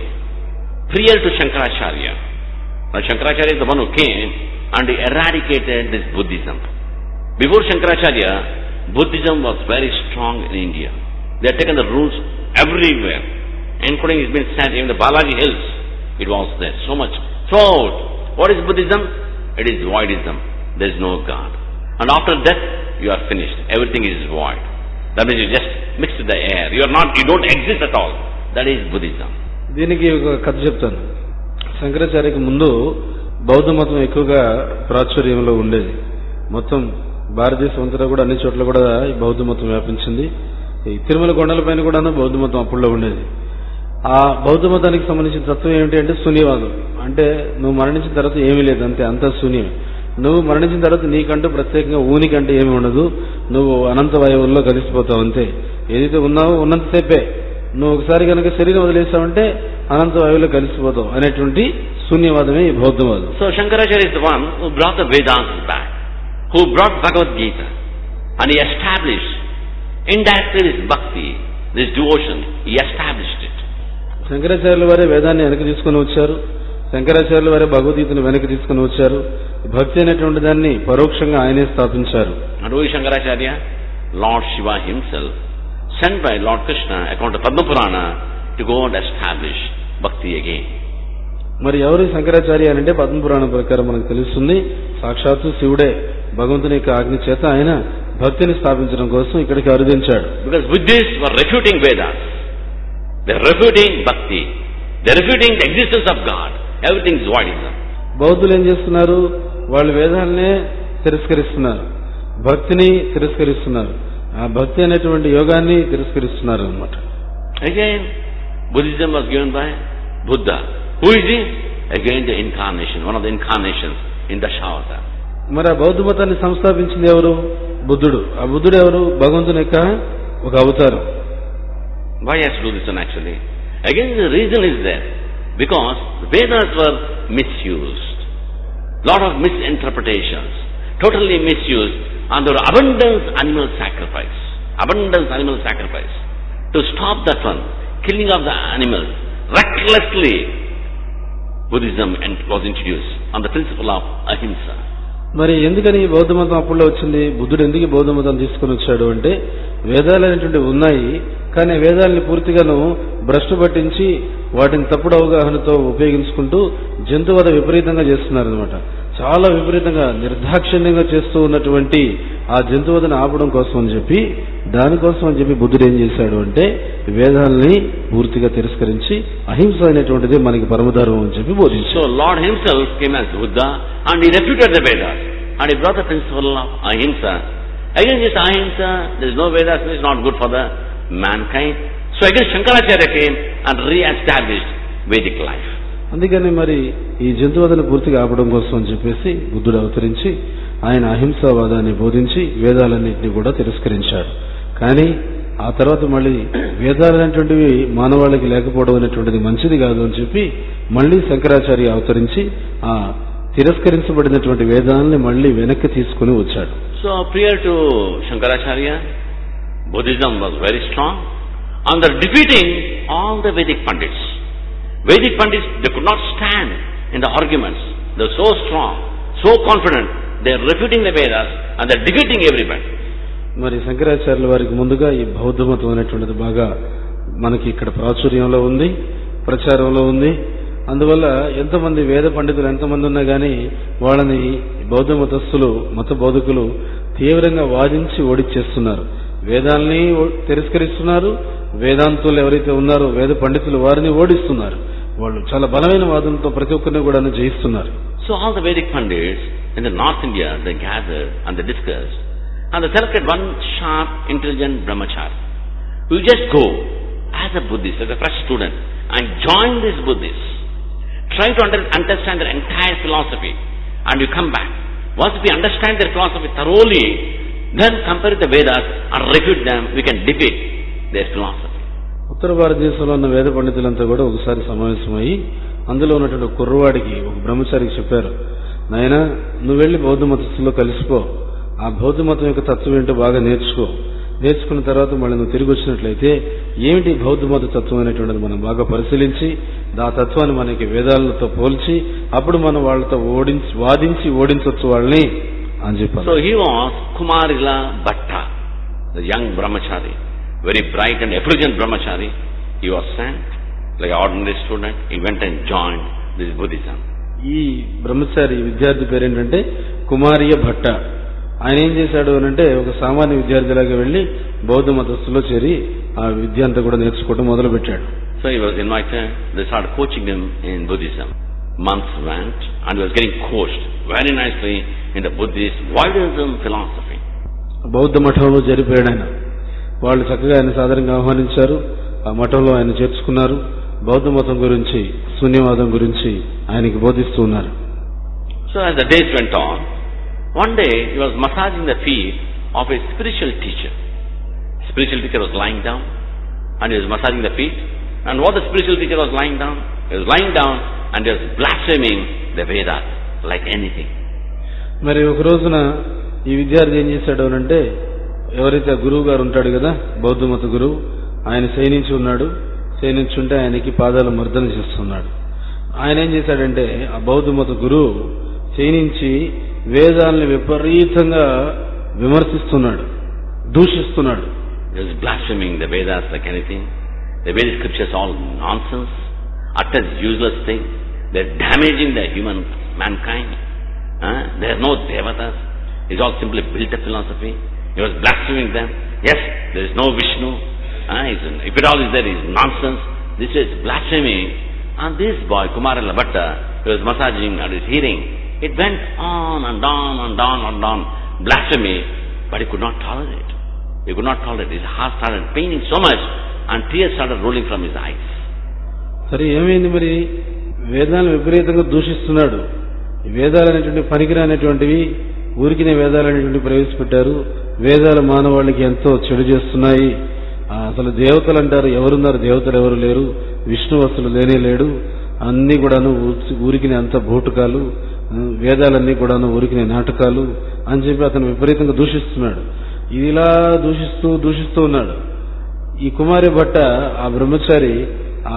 Prior to Shankaracharya, now Shankaracharya is the one who came and he eradicated this Buddhism. Before Shankaracharya, Buddhism was very strong in India. They had taken the rules everywhere, including it's been said even the Balaji Hills, it was there so much. So, what is Buddhism? It is voidism. There is no God. And after death, you are finished. Everything is void. That means you just mix with the air. You are not, you don't exist at all. That is Buddhism. దీనికి ఒక కథ చెప్తాను. శంకరాచార్యకి ముందు బౌద్ధ మతం ఎక్కువగా ప్రాచుర్యంలో ఉండేది. మొత్తం భారతదేశం అంతటా కూడా అన్ని చోట్ల కూడా ఈ బౌద్ధ మతం వ్యాపించింది. ఈ తిరుమల కొండలపైన కూడా బౌద్ధ మతం అప్పుడులో ఉండేది. ఆ బౌద్ధ మతానికి సంబంధించిన తత్వం ఏమిటి అంటే శూన్యవాదం. అంటే నువ్వు మరణించిన తర్వాత ఏమీ లేదు, అంతే, అంతా శూన్యం. నువ్వు మరణించిన తర్వాత నీకంటూ ప్రత్యేకంగా ఊనికంటే ఏమి ఉండదు, నువ్వు అనంత వాయువుల్లో కలిసిపోతావు అంతే. ఏదైతే ఉన్నావో ఉన్నంతసేపే. నువ్వు ఒకసారి కనుక శరీరం వదిలేస్తావంటే అనంత వాయువులో కలిసిపోతావు అనేటువంటి శూన్యవాదమే ఈ బౌద్ధవాదం. So Shankaracharya is the one who brought the Vedas back, who brought Bhagavad Gita, and he established Indirectly this bhakti, this devotion, he established it. శంకరాచార్యుల వారే వేదాన్ని వెనక్కి తీసుకుని వచ్చారు. శంకరాచార్యుల వారే భగవద్గీతను వెనక్కి తీసుకుని వచ్చారు. భక్తి అనేటువంటి దాన్ని పరోక్షంగా ఆయనే స్థాపించారు. And who is Shankaracharya? Lord Shiva himself, sent by Lord Krishna according to Padma Purana to go and establish bhakti again. మరి ఎవరు శంకరాచార్య అంటే పద్మపురాణం ప్రకారం మనకు తెలుస్తుంది, సాక్షాత్తు శివుడే భగవంతుని యొక్క ఆజ్ఞ చేత ఆయన భక్తిని స్థాపించడం కోసం ఇక్కడికి అరుదించాడు. Because Buddhists were refuting Vedas, they are refuting bhakti, they are refuting the existence of God, everything is voidism. బౌద్ధులు ఏం చేస్తున్నారు? వాళ్ళు వేదాలనే తిరస్కరిస్తున్నారు, భక్తిని తిరస్కరిస్తున్నారు, ఆ భక్తి అనేటువంటి యోగాన్ని తిరస్కరిస్తున్నారు అన్నమాట. Again, Buddhism was given by Buddha. Who is he? Again the incarnation, one of the incarnations in Dashavatara. మరి ఆ బౌద్ధ మతాన్ని సంస్థాపించింది ఎవరు? బుద్ధుడు. ఆ బుద్ధుడు ఎవరు? భగవంతుని యొక్క ఒక అవతారం. Why has to do this one actually? Again the reason is there. Because Vedas were misused. Lot of misinterpretations. Totally misused. And there was abundance animal sacrifice. Abundance animal sacrifice. To stop that one, killing of the animals, recklessly, Buddhism was introduced on the principle of ahimsa. మరి ఎందుకని బౌద్ధ మతం అప్పుల్లో వచ్చింది? బుద్ధుడు ఎందుకు బౌద్ధ మతం తీసుకుని వచ్చాడు అంటే, వేదాలు అనేటువంటివి ఉన్నాయి, కానీ వేదాలని పూర్తిగాను భ్రష్టు పట్టించి వాటిని తప్పుడు అవగాహనతో ఉపయోగించుకుంటూ జంతువధ విపరీతంగా చేస్తున్నారనమాట. చాలా విపరీతంగా నిర్దాక్షిణ్యంగా చేస్తూ ఉన్నటువంటి ఆ జంతువధను ఆపడం కోసం అని చెప్పి, దానికోసం అని చెప్పి బుద్ధుడు ఏం చేశాడు అంటే వేదాలని పూర్తిగా తిరస్కరించి అహింస అనేటువంటిది మనకి పరమధర్మం అని చెప్పి బోధించాడు. So Lord himself came as Buddha and he refuted the Vedas and he brought the principle of ahimsa. Again this ahimsa, there is no Vedas, it is not good for the mankind. So again Shankaracharya came and re-established Vedic life. అందుకని మరి ఈ జంతువధను పూర్తిగా ఆపడం కోసం అని చెప్పేసి బుద్ధుడు అవతరించి ఆయన అహింసావాదాన్ని బోధించి వేదాలన్నింటినీ కూడా తిరస్కరించాడు. కానీ ఆ తర్వాత మళ్ళీ వేదాలనేటువంటివి మానవాళికి లేకపోవడం అనేటువంటిది మంచిది కాదు అని చెప్పి మళ్ళీ శంకరాచార్య అవతరించి ఆ తిరస్కరించబడినటువంటి వేదాలని మళ్ళీ వెనక్కి తీసుకుని వచ్చాడు. So prior to Shankaracharya, Buddhism was very strong and they are defeating all the Vedic Pandits. Vedic Pandits, they could not stand in the arguments. They were so strong, so confident. They are refuting the Vedas and they are defeating everybody. మరి శంకరాచార్యుల వారికి ముందుగా ఈ బౌద్ధ మతం అనేటువంటిది బాగా మనకి ఇక్కడ ప్రాచుర్యంలో ఉంది, ప్రచారంలో ఉంది. అందువల్ల ఎంతమంది వేద పండితులు ఎంతమంది ఉన్నా కానీ వాళ్ళని బౌద్ధ మతస్థులు, మత బోధకులు తీవ్రంగా వాదించి ఓడిచ్చేస్తున్నారు. వేదాల్ని తిరస్కరిస్తున్నారు, వేదాంతులు ఎవరైతే ఉన్నారో వేద పండితులు వారిని ఓడిస్తున్నారు. వాళ్ళు చాలా బలమైన వాదనతో ప్రతి ఒక్కరిని కూడా జయిస్తున్నారు. So all the Vedic Pandits in the North India, they gathered and they discussed and they selected one sharp, intelligent brahmachari. You just go as a Buddhist, as a fresh student and join these Buddhists. Try to under, understand their entire philosophy and you come back. Once we understand their philosophy thoroughly, then compare the Vedas and refute them, we can defeat their philosophy. ఉత్తర భారతదేశంలో ఉన్న వేద పండితులంతా కూడా ఒకసారి సమావేశమయ్యి అందులో ఉన్నటువంటి కుర్రవాడికి ఒక బ్రహ్మచారికి చెప్పారు, నాయనా నువ్వు వెళ్లి బౌద్ధ మతస్థుల్లో కలిసిపో, ఆ బౌద్ధ మతం యొక్క తత్వం ఏంటో బాగా నేర్చుకో, నేర్చుకున్న తర్వాత మళ్ళీ నువ్వు తిరిగి వచ్చినట్లయితే ఏమిటి బౌద్ధ మత తత్వం అనేటువంటిది మనం బాగా పరిశీలించి ఆ తత్వాన్ని మనకి వేదాలతో పోల్చి అప్పుడు మనం వాళ్ళతో ఓడించి వాదించి ఓడించవచ్చు వాళ్ళని అని చెప్పారు. So he was Kumarila Bhatta, the young brahmachari, very bright and effulgent brahmachari. He was sent like an ordinary student. He went and joined this Buddhism. ఈ బ్రహ్మచారి విద్యార్థి పేరేంటంటే కుమారియ భట్ట. ఆయన ఏం చేశాడు అంటే ఒక సామాన్య విద్యార్థిలాగా వెళ్లి బౌద్ధ మతస్థులో చేరి ఆ విద్య అంతా కూడా నేర్చుకోవడం మొదలు పెట్టాడు. So he was invited. They started coaching him in Buddhism. Months went and he was getting coached very nicely in the Buddhist Vaidism philosophy. బౌద్ధ మఠంలో జరిపాడు ఆయన. వాళ్ళు చక్కగా ఆయన సాధారణంగా ఆహ్వానించారు. ఆ మఠంలో ఆయన చేర్చుకున్నారు. బౌద్ధ మతం గురించి, శూన్యవాదం గురించి ఆయనకి బోధిస్తూ ఉన్నారు. So as the days went on, one day he was massaging the feet of a spiritual teacher. Spiritual teacher was lying down and he was massaging the feet. And what the spiritual teacher was lying down? He was lying down and he was blaspheming the Vedas like anything. మరి ఒక రోజున ఈ విద్యార్థి ఏం చేశాడు అంటే ఎవరైతే గురువు గారు ఉంటాడు కదా, బౌద్ధ మత గురువు, ఆయన శయనించి ఉన్నాడు. శయనించుంటే ఆయనకి పాదాలు మర్దన చేస్తున్నాడు. ఆయన ఏం చేశాడంటే, ఆ బౌద్ధ మత గురువు శయనించి వేదాలని విపరీతంగా విమర్శిస్తున్నాడు, దూషిస్తున్నాడు. He was blaspheming the Vedas like anything. The Vedic scriptures all nonsense, utter useless thing. They're damaging the human mankind. Uh, there are no devatas. It's all simply built-up philosophy. He was blaspheming them. Yes, there is no Vishnu. Uh, if it all is there, it's nonsense. This is blasphemy. And this boy, Kumarila Bhatta, he was massaging and his hearing. It went on and on and on and on, blasphemy, but he could not tolerate. He could not tolerate. His heart started paining so much, and tears started rolling from his eyes. సరే, ఏమైంది మరి? వేదాలను విపరీతంగా దూషిస్తున్నాడు. వేదాలు అనేటువంటి పనికిరానటువంటివి, ఊరికినే వేదాలు అనేటువంటి ప్రవేశపెట్టారు. వేదాలు మానవాళికి ఎంతో చెడు చేస్తున్నాయి. అసలు దేవతలు అంటారు, ఎవరున్నారు? దేవతలు ఎవరు లేరు. విష్ణువు అసలు లేనే లేడు. అన్ని కూడాను ఊరికినే అంత భూటకాలు, వేదాలన్నీ కూడాను ఊరికినే నాటకాలు అని చెప్పి అతను విపరీతంగా దూషిస్తున్నాడు. ఇలా దూషిస్తూ దూషిస్తూ ఉన్నాడు. ఈ కుమారి భట్ట, ఆ బ్రహ్మచారి, ఆ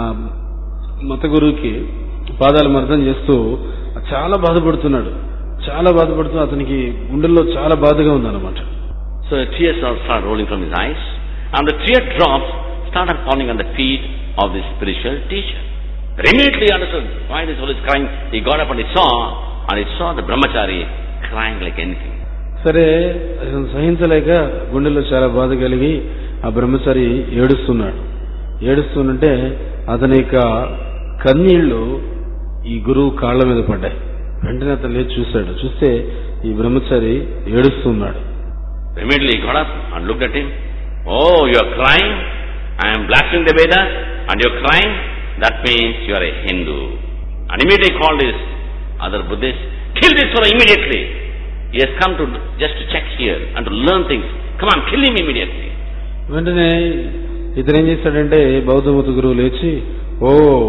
మత గురువుకి పాదాలు మర్దన చేస్తూ చాలా బాధపడుతున్నాడు. చాలా బాధపడుతూ అతనికి గుండెల్లో చాలా బాధగా ఉందన్నమాట. So the tears started rolling from his eyes, and the tear drops started falling on the feet of the spiritual teacher. But immediately he understood why this fellow is crying. He got up and he saw, and he saw the brahmachari crying like anything. సరే, సహించలేక గుండెల్లో చాలా బాధ కలిగి ఆ బ్రహ్మచారి ఏడుస్తున్నాడు. ఏడుస్తుంటే అతని యొక్క కన్నీళ్లు ఈ గురువు కాళ్ల మీద పడ్డాయి. వెంటనే అతను లేచి చూశాడు. చూస్తే ఈ బ్రహ్మచారి ఏడుస్తున్నాడు. Immediately he got up and looked at him. Oh, you are crying? I am blaspheming the Vedas and you are crying? That means you are a Hindu. And immediately he called his other Buddhists. Kill this fellow immediately. He has come to just to check here and to learn things. Come on, kill him immediately. వెంటనే ఇతను ఏం చేశాడంటే, బౌద్ధ మత గురువు లేచి, ఓ,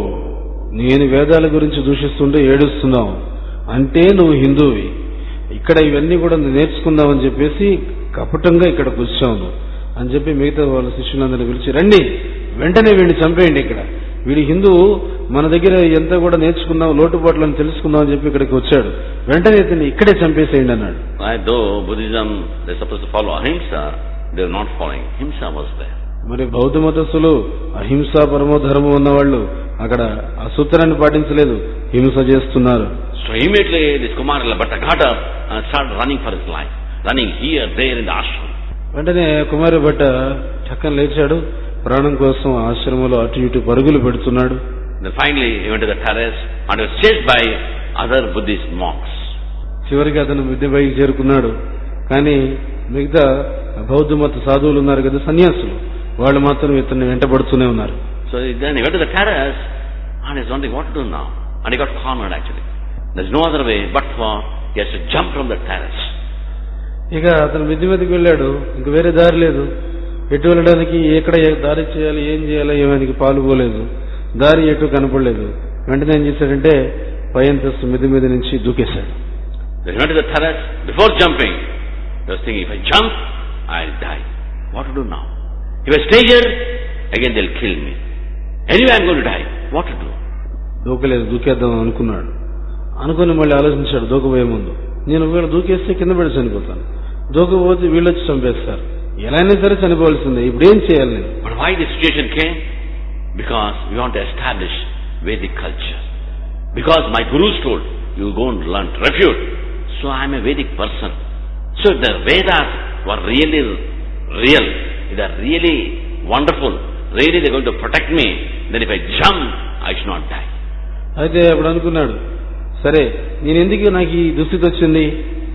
నేను వేదాల గురించి దూషిస్తుంటే ఏడుస్తున్నావు అంటే నువ్వు హిందువువి, ఇక్కడ ఇవన్నీ కూడా నేర్చుకుందామని చెప్పేసి కపటంగా ఇక్కడికి వచ్చావు అని చెప్పి మిగతా వాళ్ళ శిష్యులందరినీ పిలిచి, రండి, వెంటనే వీడిని చంపేయండి. ఇక్కడ వీడి హిందువు, మన దగ్గర ఎంత కూడా నేర్చుకున్నాం, లోటుపాట్లను తెలుసుకుందాం అని చెప్పి ఇక్కడికి వచ్చాడు. వెంటనే ఇతన్ని ఇక్కడే చంపేసేయండి అన్నాడు. Though Buddhism, they supposed to follow ahimsa, they are not following. Himsa was there. మరి బౌద్ధ మతస్థులు అహింస పరమో ధర్మం ఉన్నవాళ్ళు అక్కడ ఆ సూత్రాన్ని పాటించలేదు, హింస చేస్తున్నారు. So immediately this Kumarila Bhatta got up and started running for his life, running here, there in the ashram. వెంటనే కుమారి భట్ట చక్కన లేచాడు, ప్రాణం కోసం ఆశ్రమంలో అటు ఇటు పరుగులు పెడుతున్నాడు. Then finally he went to the terrace and was chased by other Buddhist monks. చివరికి అతను మిద్దె పైకి చేరుకున్నాడు. కానీ మిగతా బౌద్ధ మత సాధువులు ఉన్నారు కదా, సన్యాసులు, వాళ్ళు మాత్రం ఇతన్ని వెంటబడుతూనే ఉన్నారు. So then he went to the terrace and he's wondering what to do now. And he got cornered actually. There's no other way but for he has to jump from the terrace. ఇక అతను మిద్దె మీదకి వెళ్ళాడు. ఇంక వేరే దారి లేదు. ఎటు వెళ్ళడానికి, ఎక్కడ దారి చేయాలి, ఏం చేయాలో ఏమైనా పాలుపోలేదు, దారి ఎటు కనపడలేదు. వెంటనే ఏం చేశాడంటే పై అంతస్తు మిద్దె మీద నుంచి దూకేశాడు. He went to the terrace. Before jumping, he was thinking, if I jump, I'll die. What to do now? If I stay here, again they'll kill me. Anyway, I'm going to die. What to do? దూకలేదు, దూకేద్దాం అనుకున్నాడు. అనుకుని మళ్ళీ ఆలోచించాడు దూకబోయే ముందు, నేను ఒకవేళ దూకేస్తే కింద పడి చనిపోతాను, దూకపోతే వీళ్ళొచ్చి చంపేస్తారు, ఎలా అయినా సరే చనిపోవాల్సిందే, ఇప్పుడు ఏం చేయాలి నేను? But why this situation came? Because we want to establish Vedic culture. Because my gurus told, you go and learn, refute. So I am a Vedic person. So if the Vedas were really real, if they are really wonderful, really they are going to protect me, then if I jump, I should not die. అయితే అప్పుడు అనుకున్నాడు, సరే నేను ఎందుకు నాకు ఈ దుస్థితి వచ్చింది,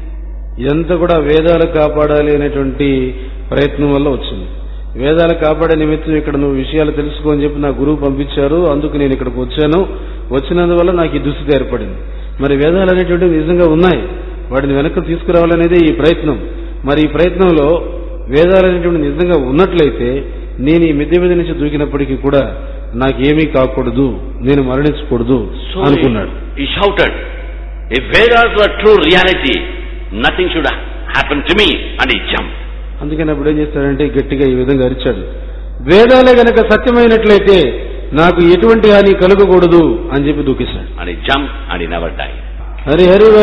ఇదంతా కూడా వేదాలు కాపాడాలి అనేటువంటి ప్రయత్నం వల్ల వచ్చింది. వేదాలు కాపాడే నిమిత్తం ఇక్కడ నువ్వు విషయాలు తెలుసుకో అని చెప్పి నా గురువు పంపించారు, అందుకు నేను ఇక్కడికి వచ్చాను. వచ్చినందువల్ల నాకు ఈ దుస్థితి ఏర్పడింది. మరి వేదాలు అనేటువంటివి నిజంగా ఉన్నాయి, వాటిని వెనక్కి తీసుకురావాలనేది ఈ ప్రయత్నం. మరి ఈ ప్రయత్నంలో వేదాలు అనేటువంటి నిజంగా ఉన్నట్లయితే నేను ఈ మిద్దె మీద నుంచి దూకినప్పటికీ కూడా నాకేమీ కాకూడదు, నేను మరణించకూడదు అనుకున్నాడు. He shouted, if Vedas were true reality, nothing should happen to me, and he jumped. అందుకని అప్పుడు ఏం చేస్తాడంటే గట్టిగా ఈ విధంగా అరిచాడు, వేదాలే గనక సత్యమైనట్లయితే నాకు ఎటువంటి హాని కలగకూడదు అని చెప్పి దూకేశాడు. And he jumped and he never died. Hari హరిలో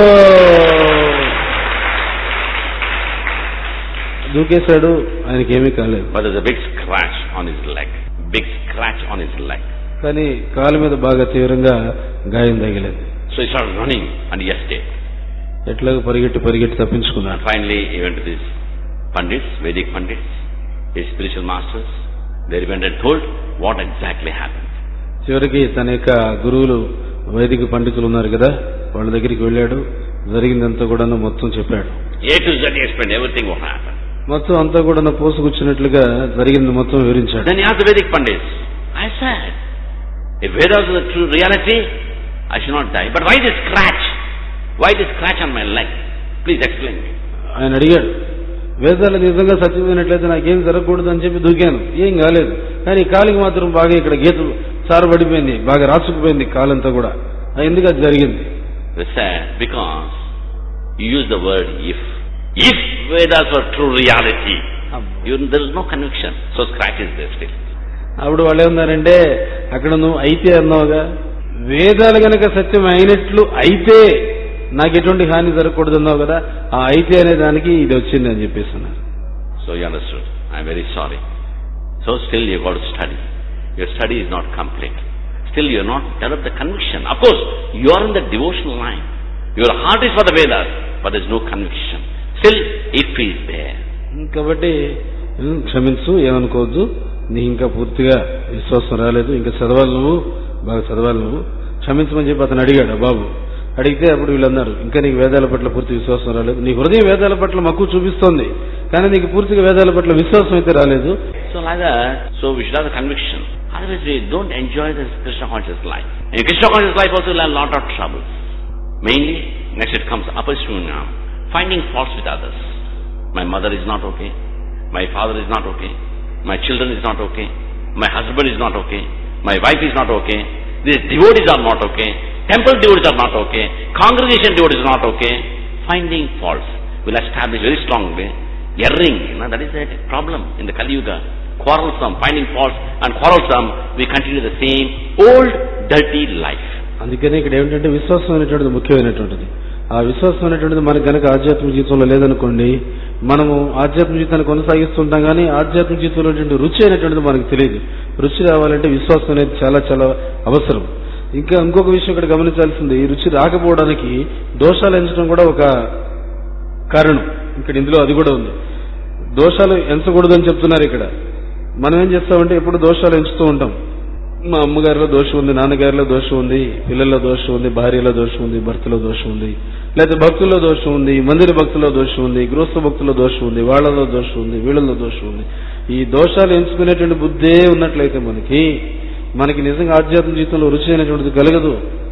దూకేశాడు, ఆయనకి ఏమీ కాలేదు. But there's a big scratch on his leg. Big scratch on his leg. కానీ కాలు మీద బాగా తీవ్రంగా గాయం తగిలేదు. So he started running and he escaped. ఎట్లాగో పరిగెట్టి పరిగెట్టి తప్పించుకున్నాడు. And finally he went to these Pandits, Vedic Pandits, his spiritual masters. They went and told what exactly happened. చివరికి తన యొక్క గురువులు వైదిక పండితులు ఉన్నారు కదా, వాళ్ళ దగ్గరికి వెళ్ళాడు, జరిగిందంతా కూడా మొత్తం చెప్పాడు. A to Z he explained everything what happened. మొత్తం అంతా కూడా పోసుకొచ్చినట్లుగా జరిగింది మొత్తం వివరించాడు. Then he asked the Vedic Pandits, I said, if Vedas is the true reality, I should not die. But why this scratch? Why this scratch on my leg? Please explain me. ఆయన అడిగాడు, వేదాలు నిజంగా సత్యమైనట్లయితే నాకేం జరగకూడదు అని చెప్పి దూకాను, ఏం కాలేదు, కానీ కాలికి మాత్రం బాగా ఇక్కడ గీత చారబడిపోయింది, బాగా రాసుకుపోయింది కాలంతా కూడా, ఎందుకు అది జరిగింది? They said, because you use the word if. If Vedas were true reality, you, there is no conviction. So scratch is there still. అప్పుడు వాళ్ళు ఏమన్నారంటే, అక్కడ నువ్వు అయితే అన్నావుగా, వేదాలు గనక సత్యం అయినట్లు అయితే నాకు ఎటువంటి హాని జరగకూడదు అన్నావు కదా, ఆ అయితే అనే దానికి ఇది వచ్చింది అని చెప్పేస్తున్నారు. So you understood. I am very sorry. So still you got to study. Your study is not complete. Still you are not developed the conviction. Of course, you are in the devotional line. Your heart is for the Vedas, but there is no conviction. Still if is there. కాబట్టి క్షమించు, ఏమనుకోవద్దు, నీకు ఇంకా పూర్తిగా విశ్వాసం రాలేదు, ఇంకా చదవాలి, నువ్వు బాగా చదవాలి, నువ్వు క్షమించమని చెప్పి అతను అడిగాడు. బాబు అడిగితే అప్పుడు వీళ్ళు అన్నారు, ఇంకా నీకు వేదాల పట్ల పూర్తి విశ్వాసం రాలేదు, నీ హృదయం వేదాల పట్ల మక్కువ చూపిస్తోంది, కానీ నీకు పూర్తిగా వేదాల పట్ల విశ్వాసం అయితే రాలేదు. So like that, so we should have the conviction. Otherwise we don't enjoy this Krishna conscious life. In Krishna conscious life also we'll have a lot of troubles. Mainly, next it comes apashunyam, finding faults with others. My mother is not okay, my father is not okay, my children is not okay, my husband is not okay, my wife is not okay, these devotees are not okay, temple devotees are not okay, congregation devotees are not okay. Finding faults will establish very strongly. Erring, you know, that is a problem in the Kali Yuga. Quarrelsome, finding faults and quarrelsome, we continue the same old dirty life. అందుకనే ఇక్కడ ఏమిటంటే విశ్వాసం అనేటువంటిది ముఖ్యమైనటువంటిది. ఆ విశ్వాసం అనేటువంటిది మనకు గనక ఆధ్యాత్మిక జీవితంలో లేదనుకోండి, మనము ఆధ్యాత్మిక జీవితాన్ని కొనసాగిస్తుంటాం, కానీ ఆధ్యాత్మిక జీవితంలో రుచి అనేటువంటిది మనకు తెలియదు. రుచి రావాలంటే విశ్వాసం అనేది చాలా చాలా అవసరం. ఇంకా ఇంకొక విషయం ఇక్కడ గమనించాల్సింది, ఈ రుచి రాకపోవడానికి దోషాలు ఎంచడం కూడా ఒక కారణం. ఇక్కడ ఇందులో అది కూడా ఉంది. దోషాలు ఎంచకూడదని చెప్తున్నారు ఇక్కడ. మనం ఏం చేస్తామంటే ఎప్పుడు దోషాలు ఎంచుతూ ఉంటాం. మా అమ్మగారిలో దోషం ఉంది, నాన్నగారిలో దోషం ఉంది, పిల్లల్లో దోషం ఉంది, భార్యలో దోషం ఉంది, భర్తలో దోషం ఉంది, లేకపోతే భక్తుల్లో దోషం ఉంది, మందిర భక్తుల్లో దోషం ఉంది, గృహస్థ భక్తుల్లో దోషం ఉంది, వాళ్లలో దోషం ఉంది, వీళ్ళలో దోషం ఉంది. ఈ దోషాలు ఎంచుకునేటువంటి బుద్ధే ఉన్నట్లయితే మనకి మనకి నిజంగా ఆధ్యాత్మిక జీవితంలో రుచి అనేటువంటిది కలగదు.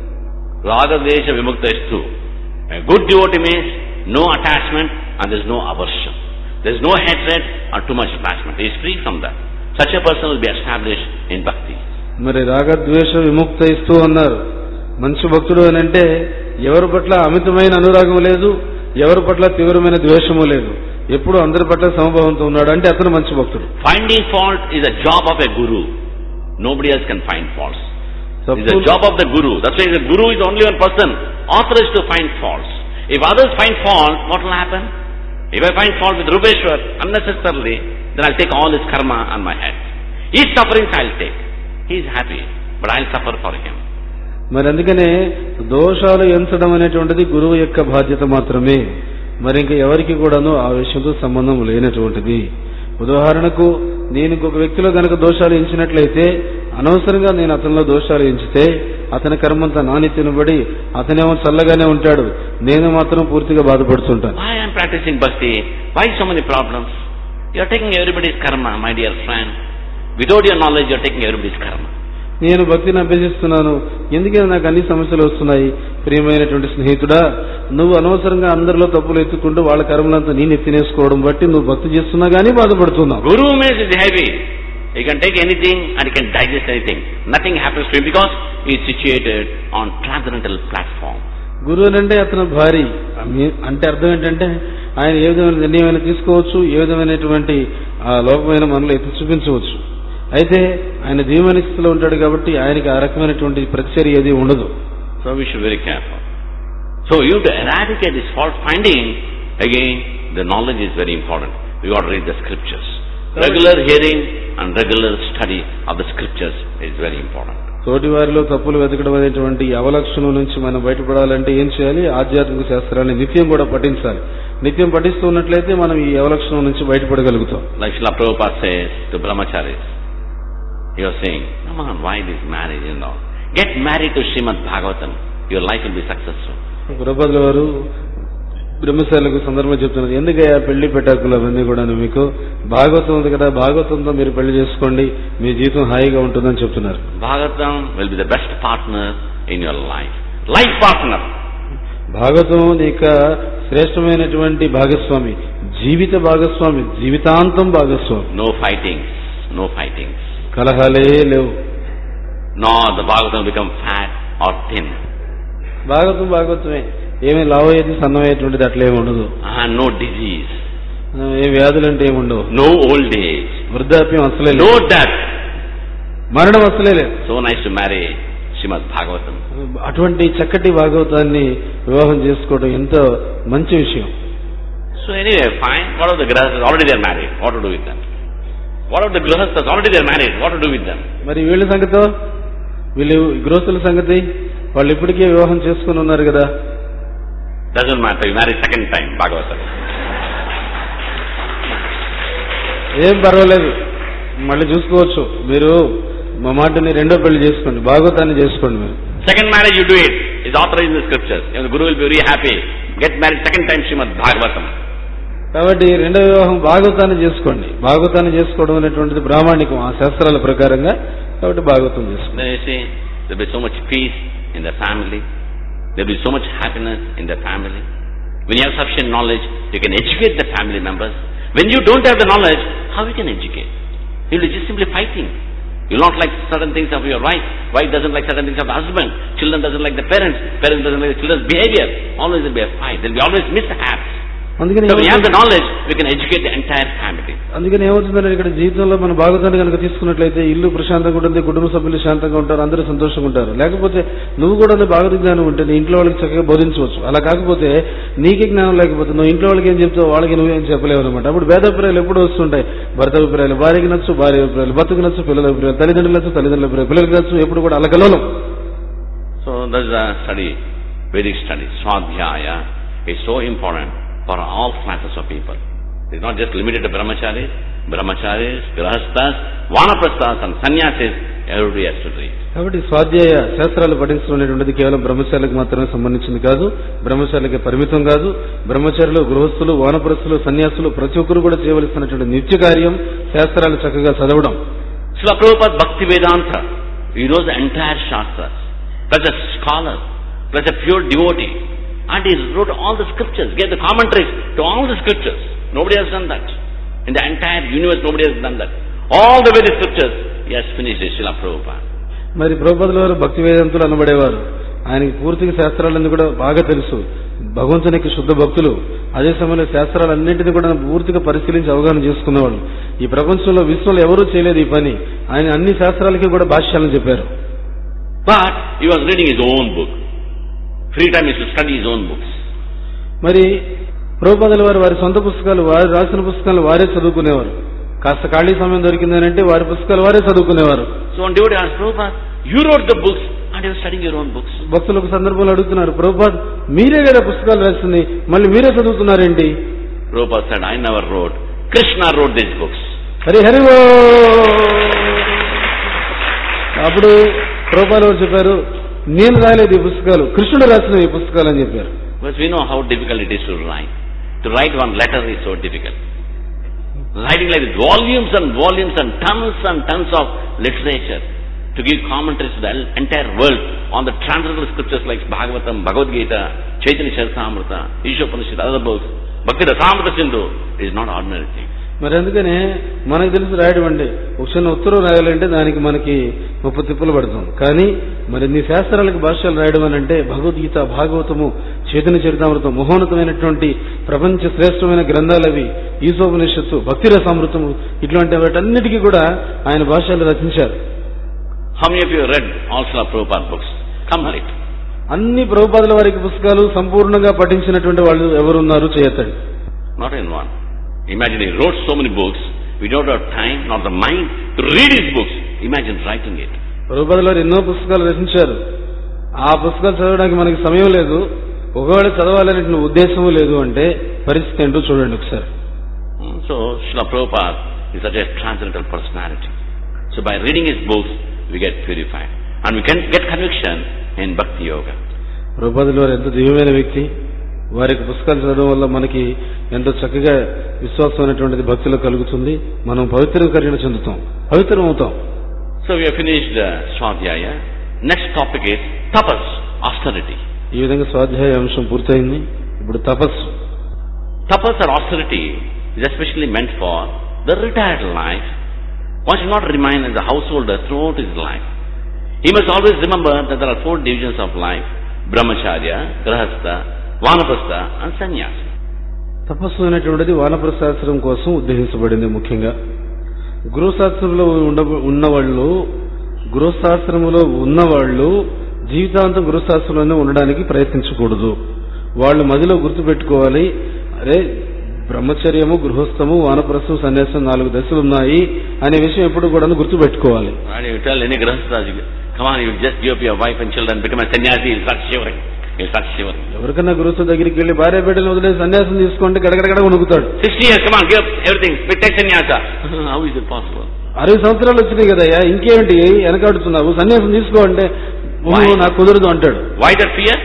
రాగద్వేష విముక్తస్తు. A good devotee means no attachment and there is no aversion. There is no hatred or too much attachment. He is free from that. Such a person will be established in bhakti. మరి రాగద్వేష విముక్త ఇస్తూ అన్నారు. మంచి భక్తుడు అని అంటే ఎవరి పట్ల అమితమైన అనురాగం లేదు, ఎవరి పట్ల తీవ్రమైన ద్వేషము లేదు, ఎప్పుడు అందరి పట్ల సమభావంతో ఉన్నాడు అంటే అతను మంచి భక్తుడు. Finding fault is a job of a guru. Nobody else can find faults. It is a job of the guru. That's why the guru is only one person authorized to find faults. If others find fault, what will happen? If I find fault with Rupeshwar unnecessarily, then I'll take all his karma on my head. His sufferings I'll take. He is happy, but I'll suffer for him. మరి అందుకనే దోషాలు ఎంచడం అనేటువంటిది గురువు యొక్క బాధ్యత మాత్రమే. మరి ఇంకా ఎవరికి కూడాను ఆ విషయంతో సంబంధం లేనటువంటిది. ఉదాహరణకు నేను ఇంకొక వ్యక్తిలో గనక దోషాలు ఎంచినట్లయితే, అనవసరంగా నేను అతనిలో దోషాలు ఎంచితే అతని కర్మంతా నానిత్యనబడి అతనేమో చల్లగానే ఉంటాడు, నేను మాత్రం పూర్తిగా బాధపడుతుంటాను. Why I am practicing bhakti? Why so many problems? You are taking everybody's karma, my dear friend. Without your knowledge, you are taking everybody's karma. నేను భక్తిని అభ్యసిస్తున్నాను, ఎందుకని నాకు అన్ని సమస్యలు వస్తున్నాయి? ప్రియమైనటువంటి స్నేహితుడా, నువ్వు అనవసరంగా అందరిలో తప్పులు ఎత్తుకుంటూ వాళ్ళ కర్మలంతా నేను తినేసుకోవడం బట్టి నువ్వు భక్తి చేస్తున్నా గానీ బాధపడుతున్నావు. Guru means is heavy. He can take anything and he can digest anything. Nothing happens to him because he is situated on transcendental platform. గురువు అంటే అతను భారీ అంటే అర్థం ఏంటంటే ఆయన ఏ విధమైన నిర్ణయమైనా తీసుకోవచ్చు, ఏ విధమైనటువంటి ఆ లోపమైన మనలో ఎత్తి చూపించవచ్చు. అయితే ఆయన దీవెన స్థితిలో ఉంటాడు కాబట్టి ఆయనకి ఆ రకమైనటువంటి ప్రతిచర్య ఏది ఉండదు. So we should be very careful. So you to eradicate this fault finding, again the knowledge is very important. We got to read the scriptures. Regular hearing and regular study of the scriptures is very important. తోటి వారిలో తప్పులు వెతకడం అనేటువంటి అవలక్షణం నుంచి మనం బయటపడాలంటే ఏం చేయాలి? ఆధ్యాత్మిక శాస్త్రాన్ని నిత్యం కూడా పఠించాలి. నిత్యం పఠిస్తూ ఉన్నట్లయితే మనం ఈ అవలక్షణం నుంచి బయటపడగలుగుతాం. Like Srila Prabhupada says to brahmacharis, he was saying, come on, why this marriage and all? Get married to Srimad Bhagavatam. Your life will be successful. ప్రభుపాదుల వారు బ్రహ్మశాలకు సందర్భం చెప్తున్నారు, ఎందుకయ్యా పెళ్లి పెట్టాకులు అవన్నీ కూడా మీకు భాగవతం ఉంది కదా, భాగవతంతో మీరు పెళ్లి చేసుకోండి, మీ జీవితం హాయిగా ఉంటుందని చెప్తున్నారు. Bhagavatam will be the best partner in your life. Life partner. Bhagavatam నీక శ్రేష్టమైనటువంటి భాగస్వామి, జీవిత భాగస్వామి, జీవితాంతం భాగస్వామి. No fightings, no fightings. కలహాలే లేవు. No, the Bhagavatam will become fat or thin. Bhagavatam భాగవతమే, ఏమీ లావయ్యేది సన్నమయ్యేటువంటిది అట్లేమి ఉండదు. And no disease. ఏ వ్యాధులు అంటే ఏముండవు. No old age. వృద్ధాప్యం అసలే లేదు. No death. మరణం అసలే లేదు. So nice to marry Srimad Bhagavatam. అటువంటి చక్కటి భాగవతాన్ని వివాహం చేసుకోవడం ఎంతో మంచి విషయం. So anyway, fine. What of the grahasthas? Already they are married. What to do with them? What of the grahasthas? Already they are married. What to do with them? మరి వీళ్ళ సంగతో, వీళ్ళు గృహస్థుల సంగతి, వాళ్ళు ఇప్పటికే వివాహం చేసుకుని ఉన్నారు కదా. Doesn't matter. You marry second time, Bhagavatam. ఏం పర్వాలేదు, మళ్ళీ చూసుకోవచ్చు. మీరు మా మాటని రెండో పెళ్లి చేసుకోండి, భాగవతాన్ని చేసుకోండి. మీరు Second marriage you do it. It's authorized in the scriptures. The Guru will be very happy. Get married second time, Srimad Bhagavatam. కాబట్టి రెండో వివాహం భాగవతాన్ని చేసుకోండి. భాగవతాన్ని చేసుకోవడం అనేటువంటిది ప్రామాణికం ఆ శాస్త్రాల ప్రకారంగా. కాబట్టి భాగవతం చేసుకోండి. Then you see, there will be so much peace in the family. There will be so much happiness in the family. When you have sufficient knowledge, you can educate the family members. When you don't have the knowledge, how you can educate? You will be just simply fighting. You will not like certain things of your wife. Wife doesn't like certain things of the husband. Children doesn't like the parents. Parents doesn't like the children's behavior. Always there will be a fight. There will be always mishaps. అందుకని So when you have the knowledge, we can educate the entire family. అందుకని ఏమవుతుందంటే ఇక్కడ జీవితంలో మన భాగవతాన్ని కనుక తీసుకున్నట్లయితే ఇల్లు ప్రశాంతంగా ఉంటుంది, కుటుంబ సభ్యులు శాంతంగా ఉంటారు, అందరూ సంతోషంగా ఉంటారు. లేకపోతే నువ్వు కూడా భాగవత జ్ఞానం ఉంటే నీ ఇంట్లో వాళ్ళకి చక్కగా బోధించవచ్చు. అలా కాకపోతే నీకే జ్ఞానం లేకపోతే నువ్వు ఇంట్లో వాళ్ళకి ఏం చెప్తావు, వాళ్ళకి నువ్వేం చెప్పలేవు అనమాట. అప్పుడు భేదాభిప్రాయాలు ఎప్పుడు వస్తుంటాయి. భర్త అభిప్రాయాలు భార్యకి నచ్చు, భార్య అభిప్రాయాలు భర్తకు నచ్చు, పిల్లల అభిప్రాయాలు తల్లిదండ్రులు నచ్చు, తల్లిదండ్రుల అభిప్రాయాలు పిల్లలకి నచ్చు, ఎప్పుడు కూడా అలకలోలం. So that's a study, Vedic study. Swadhyaya is so important for all classes of people. It's not just limited to brahmacharis, brahmacharis, grahasthas, vanaprasthas and sannyasis, everybody has to read. కాబట్టి స్వాధ్యాయ శాస్త్రాలు పఠించడం అనేటువంటిది కేవలం బ్రహ్మచారులకు మాత్రమే సంబంధించింది కాదు, బ్రహ్మచారులకి పరిమితం కాదు. బ్రహ్మచారులు, గృహస్థులు, వానప్రస్థులు, సన్యాసులు ప్రతి ఒక్కరు కూడా చేయవలసినటువంటి నిత్య కార్యం శాస్త్రాలు చక్కగా చదవడం. Srila Prabhupada Bhakti Vedanta, he knows the entire Shastras, plus a scholar, plus a pure devotee. And he wrote all the scriptures, gave the commentaries to all the scriptures. Nobody has done that. In the entire universe, nobody has done that. All the Vedic scriptures, he has finished it, Srila Prabhupada. మరి ప్రభుపాదుల వారు భక్తి వేదాంతులు అనబడేవారు. ఆయనకి పూర్తిగా శాస్త్రాలన్నీ కూడా బాగా తెలుసు. భగవంతునికి శుద్ధ భక్తులు. అదే సమయంలో శాస్త్రాలన్నింటినీ కూడా పూర్తిగా పరిశీలించి అవగాహన చేసుకున్నవాడు. ఈ ప్రపంచంలో విశ్వంలో ఎవరూ చేయలేదు ఈ పని. ఆయన అన్ని శాస్త్రాలకి కూడా భాష్యాలను చెప్పారు. But he was reading his own book. Free time is to study his own books. మరి ప్రభుపాదుల వారు వారి సొంత పుస్తకాలు, వారు రాసిన పుస్తకాలు వారే చదువుకునేవారు. కాస్త ఖాళీ సమయం దొరికిందనంటే వారి పుస్తకాలు వారే చదువుకునేవారు. So one devotee asked Prabhupada, you wrote the books and you are studying your own books. భక్తులు ఒక సందర్భంలో అడుగుతున్నారు, ప్రభుపాద్ మీరే కదా పుస్తకాలు రాసింది, మళ్ళీ మీరే చదువుతున్నారేంటి? Prabhupada said, I never wrote. Krishna wrote these books. Hari హరివో. అప్పుడు ప్రభుపాద వారు చెప్పారు, నేను రాయలేదు ఈ పుస్తకాలు, కృష్ణుడు రాసిన ఈ పుస్తకాలు అని చెప్పారు. Because we know how difficult it is to write. To write one letter is so difficult. Writing like this, volumes and volumes and tons and tons of literature to give commentaries to the entire world on the transcendental scriptures like Bhagavatam, Bhagavad Gita, Chaitanya Charitamrita, Ishopanishad, other books, Bhakti Rasamrita Sindhu is not ordinary thing. మరి అందుకనే మనకు తెలిసి రాయడం అండి, ఒక చిన్న ఉత్తరం రాయాలంటే దానికి మనకి ముప్పై తిప్పులు పడుతుంది. కానీ మరి నీ శాస్త్రాలకు భాష్యాలు రాయడం అని అంటే భగవద్గీత, భాగవతము, చైతన్య చరితామృతం, మహోన్నతమైనటువంటి ప్రపంచ శ్రేష్టమైన గ్రంథాలు అవి, ఈశోపనిషత్తు, భక్తి రసామృతము, ఇట్లాంటి వాటన్నిటికీ కూడా ఆయన భాషలు రచించారు. How many of you read all Srila Prabhupada books? Complete. అన్ని ప్రభుపాదుల వారికి పుస్తకాలు సంపూర్ణంగా పఠించినటువంటి వాళ్ళు ఎవరున్నారు చేయొద్దండి. Not in one. Imagine he wrote so many books, we don't have time, not the mind to read his books. Imagine writing it. ప్రభుపాదుల వారు ఎన్నో పుస్తకాలు రచించారు. ఆ పుస్తకాలు చదవడానికి మనకి సమయం లేదు. ఒకవేళ చదవాలనే ఉద్దేశము లేదు అంటే పరిస్థితి ఏంటో చూడండి ఒకసారి. So Srila Prabhupada is such a transcendental personality. So by reading his books, we get purified. And we can get conviction in Bhakti Yoga. ప్రభుపాదుల వారు ఎంత దివ్యమైన వ్యక్తి. వారికి పుస్తకాలు చదవడం వల్ల మనకి ఎంతో చక్కగా విశ్వాసం అనేటువంటిది భక్తిలో కలుగుతుంది. మనం పవిత్రీకరణ చెందుతాం, పవిత్రం అవుతాం. So we have finished uh, Swadhyaya. Next topic is tapas, austerity. ఈ విధంగా స్వాధ్యాయ అంశం పూర్తయింది. ఇప్పుడు తపస్సు. Tapas or austerity is especially meant for the retired life. One should not remain as a householder throughout his life. He must always remember that there are four divisions of life: brahmacharya, grahastha, vanaprastha and sannyasa. తపస్సు అనేటువంటిది వానప్రస్థాశ్రమం కోసం ఉద్దేశించబడింది. ముఖ్యంగా గృహశాస్త్రంలో ఉండ ఉన్నవాళ్ళు గృహశాస్త్రములో ఉన్నవాళ్ళు జీవితాంతం గృహశాస్త్రంలోనే ఉండడానికి ప్రయత్నించకూడదు. వాళ్ళు మదిలో గుర్తుపెట్టుకోవాలి, అరే బ్రహ్మచర్యము, గృహస్థము, వానప్రస్థం, సన్యాసం నాలుగు దశలు ఉన్నాయి అనే విషయం ఎప్పుడు కూడా గుర్తుపెట్టుకోవాలి. ఎవరికన్నా గృహస్థ దగ్గరికి వెళ్లి భార్య బిడ్డలు వదిలేసి సన్యాసం తీసుకుంటే గడగడగడ వణుకుతాడు. అరవై సంవత్సరాలు వచ్చినాయి కదయ్యా, ఇంకేమిటి వెనకాడుతున్నావు, సన్యాసం తీసుకో అంటే నాకు కుదరదు అంటాడు. Why that fear?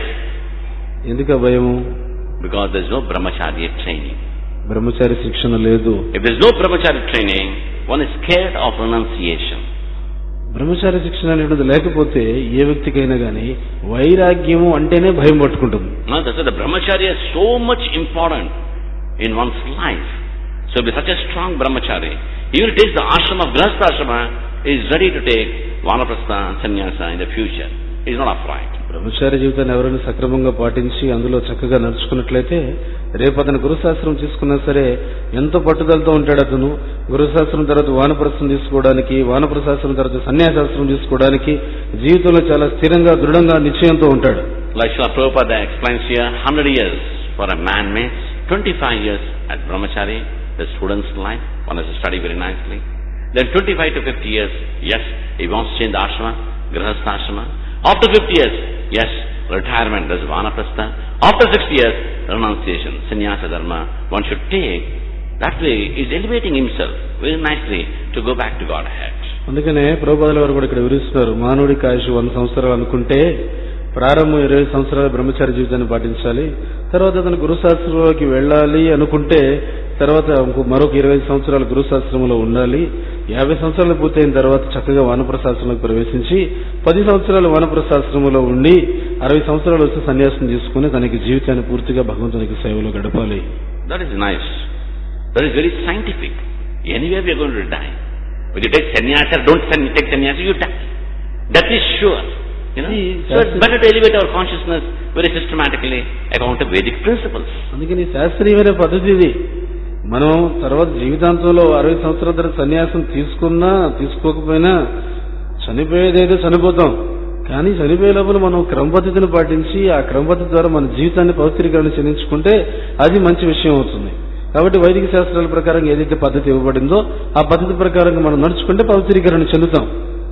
ఎందుకు భయము? Because there is no brahmacharya training. బ్రహ్మచారి శిక్షణ లేదు. If there is no brahmacharya training, one is scared of renunciation. బ్రహ్మచారి శిక్షణ అనేది లేకపోతే ఏ వ్యక్తికైనా గానీ వైరాగ్యము అంటేనే భయం పట్టుకుంటుంది. No, that's why the brahmacharya is so much important in one's life. So be such a strong brahmachari. Even if he takes the ashram of grahastha ashrama, he is ready to take vanaprastha and sannyasa in the future. He is not afraid. బ్రహ్మచారి జీవితాన్ని ఎవరైనా సక్రమంగా పాటించి అందులో చక్కగా నడుచుకున్నట్లయితే రేపు అతను గురుశాస్త్రం తీసుకున్నా సరే ఎంతో పట్టుదలతో ఉంటాడు. అతను గురుశాస్త్రం తర్వాత వానప్రస్థం తీసుకోవడానికి, వానప్రశాస్త్రం తర్వాత సన్యాసాస్త్రం తీసుకోవడానికి జీవితంలో చాలా స్థిరంగా, దృఢంగా, నిశ్చయంతో ఉంటాడు. Like Srila Prabhupada explains here, one hundred years for a man means twenty-five years at brahmachari, the student's life, one has to study very nicely. Then twenty-five to fifty years, yes, he wants to change the ashrama, grahastha ashrama. After fifty years, yes, retirement, that's vanaprastha. After sixty years, renunciation, sannyasa dharma, one should take. That way, he is elevating himself very nicely to go back to Godhead. అందుకనే ప్రభుపాదుల వారు కూడా ఇక్కడ వివరిస్తున్నారు, మానవుడికి ఆయుష్ వంద సంవత్సరాలు అనుకుంటే ప్రారంభం ఇరవై సంవత్సరాల బ్రహ్మచారి జీవితాన్ని పాటించాలి. తర్వాత అతను గురుశాస్త్రంలోకి వెళ్ళాలి అనుకుంటే తర్వాత మరొక ఇరవై సంవత్సరాలు గురుశాస్త్రంలో ఉండాలి. యాభై సంవత్సరాలు పూర్తయిన తర్వాత చక్కగా వానప్రశాస్త్రంలోకి ప్రవేశించి పది సంవత్సరాలు వానప్రశాస్త్రంలో ఉండి అరవై సంవత్సరాలు వచ్చి సన్యాసం తీసుకుని తనకి జీవితాన్ని పూర్తిగా భగవంతునికి సేవలో గడపాలి. That is nice. That is very scientific. Anyway we are going to die. When you take sannyasa, don't take sannyasa, you die. That is sure. You know? So it's better to elevate our consciousness very systematically according to Vedic principles. అందుకని శాస్త్రీయమైన పద్ధతి ఇది. మనం తర్వాత జీవితాంతంలో అరవై సంవత్సరాల తర్వాత సన్యాసం తీసుకున్నా తీసుకోకపోయినా చనిపోయేదేదో చనిపోతాం. కానీ చనిపోయే లోపల మనం క్రమపద్ధతిని పాటించి ఆ క్రమపద్ధతి ద్వారా మన జీవితాన్ని పవిత్రీకరణ చెందించుకుంటే అది మంచి విషయం అవుతుంది. కాబట్టి వైదిక శాస్త్రాల ప్రకారం ఏదైతే పద్ధతి ఇవ్వబడిందో ఆ పద్ధతి ప్రకారంగా మనం నడుచుకుంటే పవిత్రీకరణ చెందుతాం.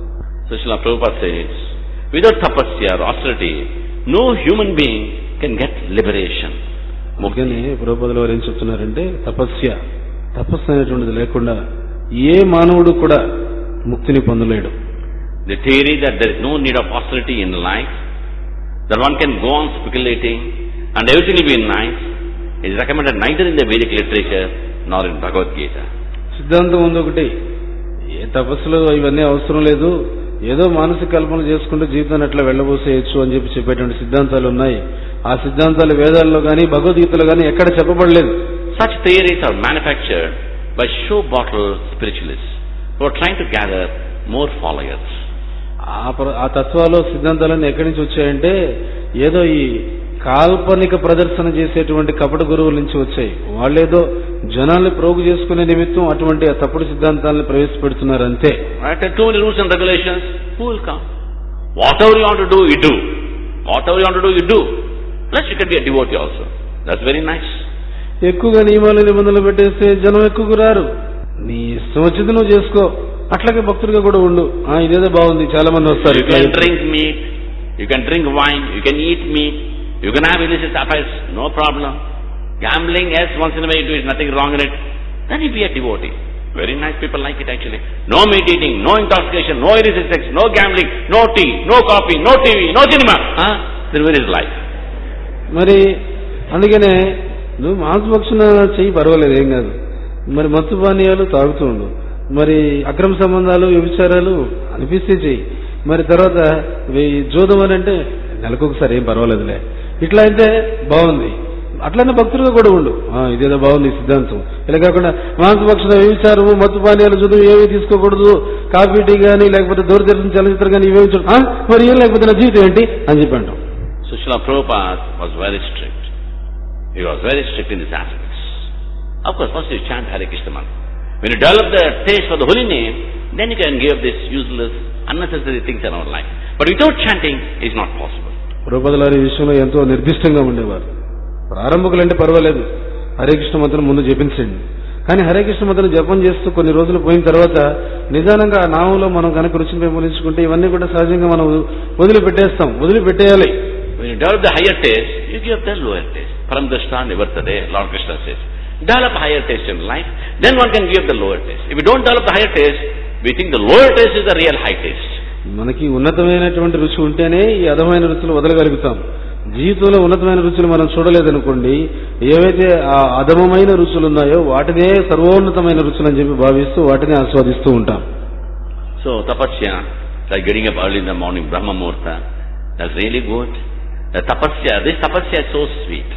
So Srila Prabhupada says, without tapasya or austerity, no human being can get liberation. ముఖ్యంగా ప్రభుపాదుల వారు ఏం చెప్తున్నారంటే తపస్య, తపస్సు అనేటువంటిది లేకుండా ఏ మానవుడు కూడా ముక్తిని పొందలేడు. The theory that there is no need of austerity in life, that one can go on speculating and everything will be nice, is recommended neither in the Vedic literature nor in Bhagavad Gita. సిద్ధాంతం ఉంది ఒకటి, ఏ తపస్సులో ఇవన్నీ అవసరం లేదు, ఏదో మానసిక కల్పన చేసుకుంటూ జీవితాన్ని అట్లా వెళ్ళబోసేయచ్చు అని చెప్పి చెప్పేటువంటి సిద్ధాంతాలు ఉన్నాయి. ఆ సిద్ధాంతాలు వేదాల్లో గానీ భగవద్గీతలో గానీ ఎక్కడ చెప్పబడలేదు. Such theories are manufactured by show bottle spiritualists who are trying to gather more followers. ఆ తత్వాలు సిద్ధాంతాలన్నీ ఎక్కడి నుంచి వచ్చాయంటే ఏదో ఈ కాల్పనిక ప్రదర్శన చేసేటువంటి కపట గురువుల నుంచి వచ్చాయి. వాళ్ళేదో జనాల్ని ప్రోగు చేసుకునే నిమిత్తం అటువంటి ఆ తప్పుడు సిద్ధాంతాలను ప్రవేశపెడుతున్నారు అంతే. Right? Too many rules and regulations. Who will come? Whatever you want to do, you do. Whatever you want to do, you do. Plus you can be a devotee also. That's very nice. ఎక్కువగా నియమాలు నిబంధనలు పెట్టేస్తే జనం ఎక్కువ రారు. నీ ఇష్టం వచ్చింది నువ్వు చేసుకో. అట్లాగే భక్తుడిగా కూడా ఉండు. ఇదేదో బాగుంది, చాలా మంది వస్తారు. You can drink meat, you can drink wine, you can eat meat, you can have illicit affairs, no problem. Gambling, yes, once in a way, there is nothing wrong in it. Then you be a devotee. Very nice, people like it actually. No meat eating, no intoxication, no illicit sex, no gambling, no tea, no coffee, no T V, no cinema. Huh? Then where is life? మరి అందుకనే నువ్వు మాంసభక్షణ చెయ్యి, పర్వాలేదు, ఏం కాదు. మరి మత్తు పానీయాలు తాగుతూ ఉండు. మరి అక్రమ సంబంధాలు వ్యభిచారాలు అనిపిస్తే చెయ్యి. మరి తర్వాత జోదం అని అంటే నెలకొకసారి ఏం పర్వాలేదులే. ఇట్లా అయితే బాగుంది. అట్లనే భక్తులుగా కూడా ఉండు. ఇదేదో బాగుంది సిద్ధాంతం. ఇలా కాకుండా మాంసభక్షణ, వ్యభిచారము, మత్తు పానీయాలు, జోదం ఏమీ తీసుకోకూడదు. కాఫీ టీ కానీ లేకపోతే దూరదర్శన చలనచిత్రం కానీ ఇవేమి చూడ మరి ఏం లేకపోతే నా జీవితం ఏంటి అని చెప్పి అంటాం. So Srila Prabhupada was very strict. He was very strict in these aspects. Of course, first you chant Hare Krishna mantra. When you develop the taste for the holy name, then you can give this useless, unnecessary things in our life. But without chanting, it's not possible. ప్రభుపాదుల ఈ విషయంలో ఎంతో నిర్దిష్టంగా ఉండేవారు. ప్రారంభకులంటే పర్వాలేదు, హరే కృష్ణ మంత్రం ముందు జపించండి. కానీ హరే కృష్ణ మంత్రం జపం చేస్తూ కొన్ని రోజులు పోయిన తర్వాత నిదానంగా ఆ నామంలో మనం కనుక రుచిని పెంపొందించుకుంటే ఇవన్నీ కూడా సహజంగా మనం వదిలిపెట్టేస్తాం, వదిలిపెట్టేయాలి. When you develop the higher taste, you give the lower taste. Paramdashta nivartade, Lord Krishna says. Develop higher taste in life, then one can give the lower taste. If you don't develop the higher taste, we think the lower taste is the real high taste. మనకి ఉన్నతమైనటువంటి రుచి ఉంటేనే ఈ అధమైన రుచులు వదలగలుగుతాం. జీవితంలో ఉన్నతమైన రుచులు మనం చూడలేదనుకోండి, ఏవైతే ఆ అధమమైన రుచులు ఉన్నాయో వాటినే సర్వోన్నతమైన రుచులు అని చెప్పి భావిస్తూ వాటిని ఆస్వాదిస్తూ ఉంటాం. So tapasya, like getting up early in the morning, Brahma Muhurta, that's really good. The tapasya, this tapasya is so sweet.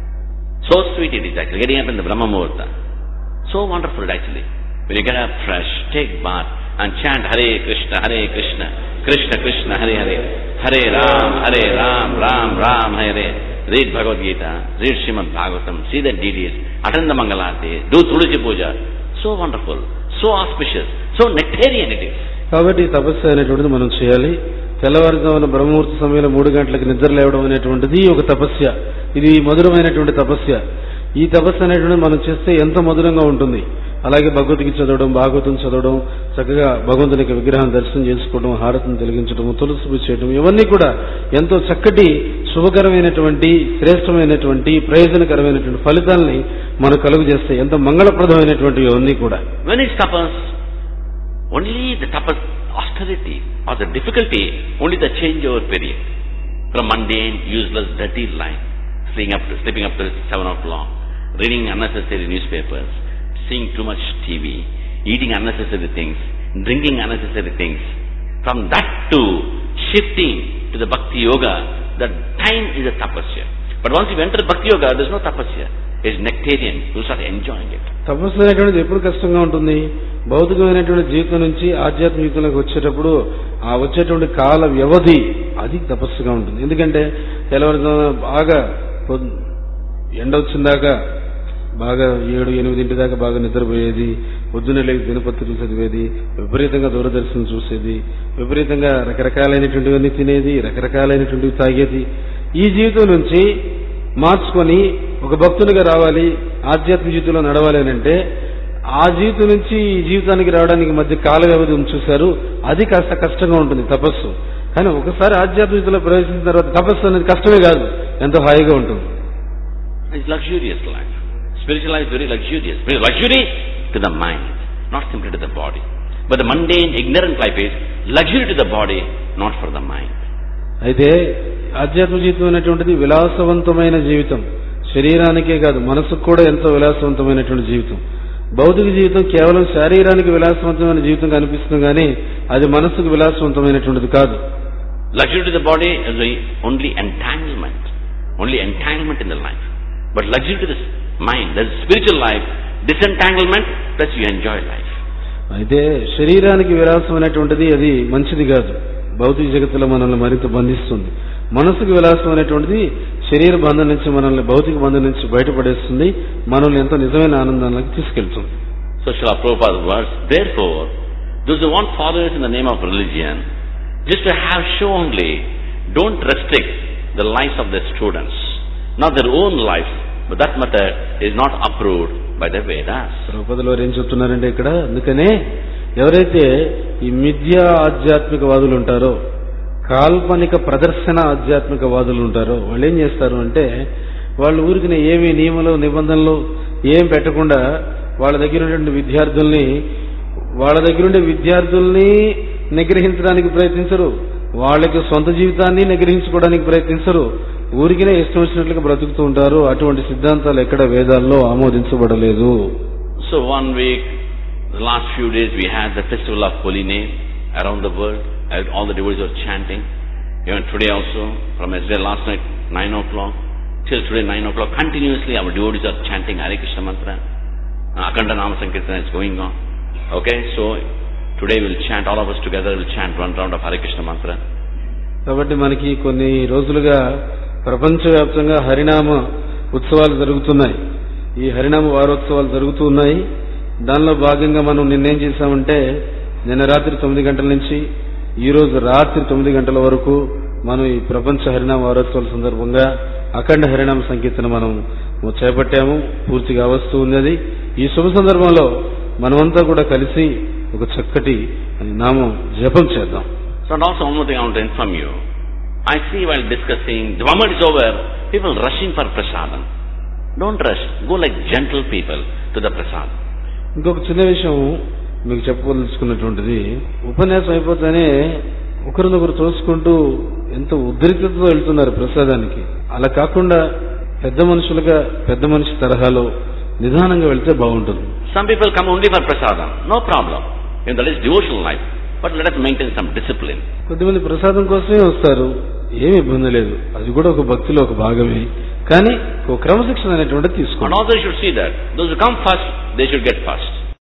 So sweet it is actually, getting up in the Brahma Muhurta. So wonderful actually. When you get up fresh, take bath and chant Hare Krishna, Hare Krishna, Krishna Krishna, Hare Hare, Hare Ram, Hare Ram, Ram Ram, Hare. Read Bhagavad Gita, read Srimad Bhagavatam, see the deities, attend the Mangalarti, do Tulsi Puja. So wonderful, so auspicious, so nectarian it is. కాబట్టి తపస్సు అనేటువంటిది మనం చేయాలి. తెల్లవారుజామున బ్రహ్మముహూర్త సమయంలో మూడు గంటలకు నిద్ర లేవడం అనేటువంటిది ఒక తపస్య. ఇది మధురమైనటువంటి తపస్య. ఈ తపస్సు అనేటువంటిది మనం చేస్తే ఎంత మధురంగా ఉంటుంది. అలాగే భగవద్గీత చదవడం, భాగవతం చదవడం, చక్కగా భగవంతునికి విగ్రహం దర్శనం చేసుకోవడం, హారతిని తొలగించడం, తులసి పూజ చేయడం, ఇవన్నీ కూడా ఎంతో చక్కటి శుభకరమైనటువంటి, శ్రేష్టమైనటువంటి, ప్రయోజనకరమైనటువంటి ఫలితాలని మనకు కలుగు చేస్తాయి. ఎంతో మంగళప్రదమైనటువంటివి ఇవన్నీ కూడా. When it's tapas, only the tapas austerity or the difficulty, only the changeover period from mundane, useless, dirty life, sleeping up to, sleeping up till seven o'clock, reading unnecessary newspapers, seeing too much T V, eating unnecessary things, drinking unnecessary things. From that to shifting to the Bhakti Yoga, the time is a tapasya. But once you enter Bhakti Yoga, there is no tapasya. It's nectarian. You start enjoying it. తపస్సు అనేటువంటిది ఎప్పుడు కష్టంగా ఉంటుంది? భౌతికమైనటువంటి జీవితం నుంచి ఆధ్యాత్మిక జీవితంలోకి వచ్చేటప్పుడు ఆ వచ్చేటువంటి కాల వ్యవధి అది తపస్సుగా ఉంటుంది. ఎందుకంటే తెల్లవారుజామున బాగా ఎండ వచ్చిందాకా బాగా ఏడు ఎనిమిదింటి దాకా బాగా నిద్రపోయేది, పొద్దున్నే లేచి దినపత్రికలు చదివేది, విపరీతంగా దూరదర్శనం చూసేది, విపరీతంగా రకరకాలైనటువంటివన్నీ తినేది, రకరకాలైనటువంటివి తాగేది. ఈ జీవితం నుంచి మార్చుకొని ఒక భక్తునిగా రావాలి, ఆధ్యాత్మిక జీవితంలో నడవాలి అని అంటే ఆ జీవితం నుంచి ఈ జీవితానికి రావడానికి మధ్య కాల వ్యవధి చూశారు, అది కాస్త కష్టంగా ఉంటుంది తపస్సు. కానీ ఒకసారి ఆధ్యాత్మిక జీవితంలో ప్రవేశించిన తర్వాత తపస్సు అనేది కష్టమే కాదు, ఎంతో హాయిగా ఉంటుంది. It's luxurious life. Spiritual life is very luxurious. Luxury to the mind, not simply to the body. But the mundane, ignorant life is luxury to the body, not for the mind. అయితే ఆధ్యాత్మిక జీవితం అనేటువంటిది విలాసవంతమైన జీవితం. శరీరానికే కాదు, మనసుకు కూడా ఎంతో విలాసవంతమైనటువంటి జీవితం. భౌతిక జీవితం కేవలం శరీరానికి విలాసవంతమైన జీవితంగా అనిపిస్తుంది కానీ అది మనసుకు విలాసవంతమైనటువంటిది కాదు. Luxury to the body is only entanglement, only entanglement in the life. But luxury to the mind, that is spiritual life, disentanglement, plus you enjoy life. అయితే శరీరానికి విలాసం అనేటువంటిది అది మంచిది కాదు, భౌతిక జగత్తులో మనల్ని మరింత బంధిస్తుంది. మనసుకు విలాసం అనేటువంటిది శరీర బంధం నుంచి మనల్ని భౌతిక బంధం నుంచి బయటపడేస్తుంది, మనల్ని ఎంతో నిజమైన ఆనందానికి తీసుకెళ్తుంది. So Srila Prabhupada's words, therefore, those who want followers in the name of religion, just to have show only, don't restrict the lives of their students, not their own lives, but that method is not approved by the Vedas. ప్రభుపాదులు వారు ఏం చెప్తున్నారంటే ఇక్కడ, అందుకనే ఎవరైతే ఈ మిథ్యా ఆధ్యాత్మిక వాదులు ఉంటారో, కాల్పనిక ప్రదర్శన ఆధ్యాత్మిక వాదులు ఉంటారో, వాళ్ళు ఏం చేస్తారు అంటే, వాళ్ళు ఊరికినే ఏమి నియమాలు నిబంధనలు ఏం పెట్టకుండా వాళ్ళ దగ్గర ఉన్నటువంటి విద్యార్థుల్ని వాళ్ళ దగ్గర ఉండే విద్యార్థుల్ని నిగ్రహించడానికి ప్రయత్నించరు, వాళ్ళకి సొంత జీవితాన్ని నిగ్రహించుకోవడానికి ప్రయత్నించరు, ఊరికినే ఇష్టం వచ్చినట్లుగా బ్రతుకుతూ ఉంటారు. అటువంటి సిద్ధాంతాలు ఎక్కడ వేదాల్లో ఆమోదించబడలేదు. So one week, the last few days we had the festival of Holy Name around the world. All the devotees were chanting. Even today also, from yesterday last night, nine o'clock, till today nine o'clock, continuously our devotees are chanting Hare Krishna mantra. Akhanda Nama Sankirtana is going on. Okay, so today we'll chant, all of us together will chant one round of Hare Krishna mantra. కాబట్టి మనకి కొన్ని రోజులుగా ప్రపంచవ్యాప్తంగా హరినామ ఉత్సవాలు జరుగుతున్నాయి. ఈ హరినామ వారోత్సవాలు జరుగుతూ ఉన్నాయి. దానిలో భాగంగా మనం నిన్నేం చేశామంటే, నిన్న రాత్రి తొమ్మిది గంటల నుంచి ఈ రోజు రాత్రి తొమ్మిది గంటల వరకు మనం ఈ ప్రపంచ హరినామ వారోత్సవాల సందర్భంగా అఖండ హరినామ సంకీర్తన మనం చేపట్టాము. పూర్తిగా వస్తూ ఉన్నది. ఈ శుభ సందర్భంలో మనమంతా కూడా కలిసి ఒక చక్కటి నామం జపం చేద్దాం. So and also one more thing I want to inform you. I see while discussing, the moment is over, people rushing for prasadam. Don't rush. Go like gentle people to the prasadam. ఇంకొక చిన్న విషయం మీకు చెప్పదలుచుకున్నటువంటిది, ఉపన్యాసం అయిపోతేనే ఒకరినొకరు తోసుకుంటూ ఎంతో ఉద్రిక్తతతో వెళ్తున్నారు ప్రసాదానికి. అలా కాకుండా పెద్ద మనుషులుగా పెద్ద మనిషి తరహాలో నిదానంగా వెళ్తే బాగుంటుంది. Some people come only for prasadam. No problem. And that is devotional life. But let us maintain some discipline. కొద్దిమంది ప్రసాదం కోసమే వస్తారు, ఏమి ఇబ్బంది లేదు, అది కూడా ఒక భక్తిలో ఒక భాగమే. కానీ ఒక క్రమశిక్షణ అనేటువంటిది తీసుకోండి. And also you should see that those who come first, they should get first.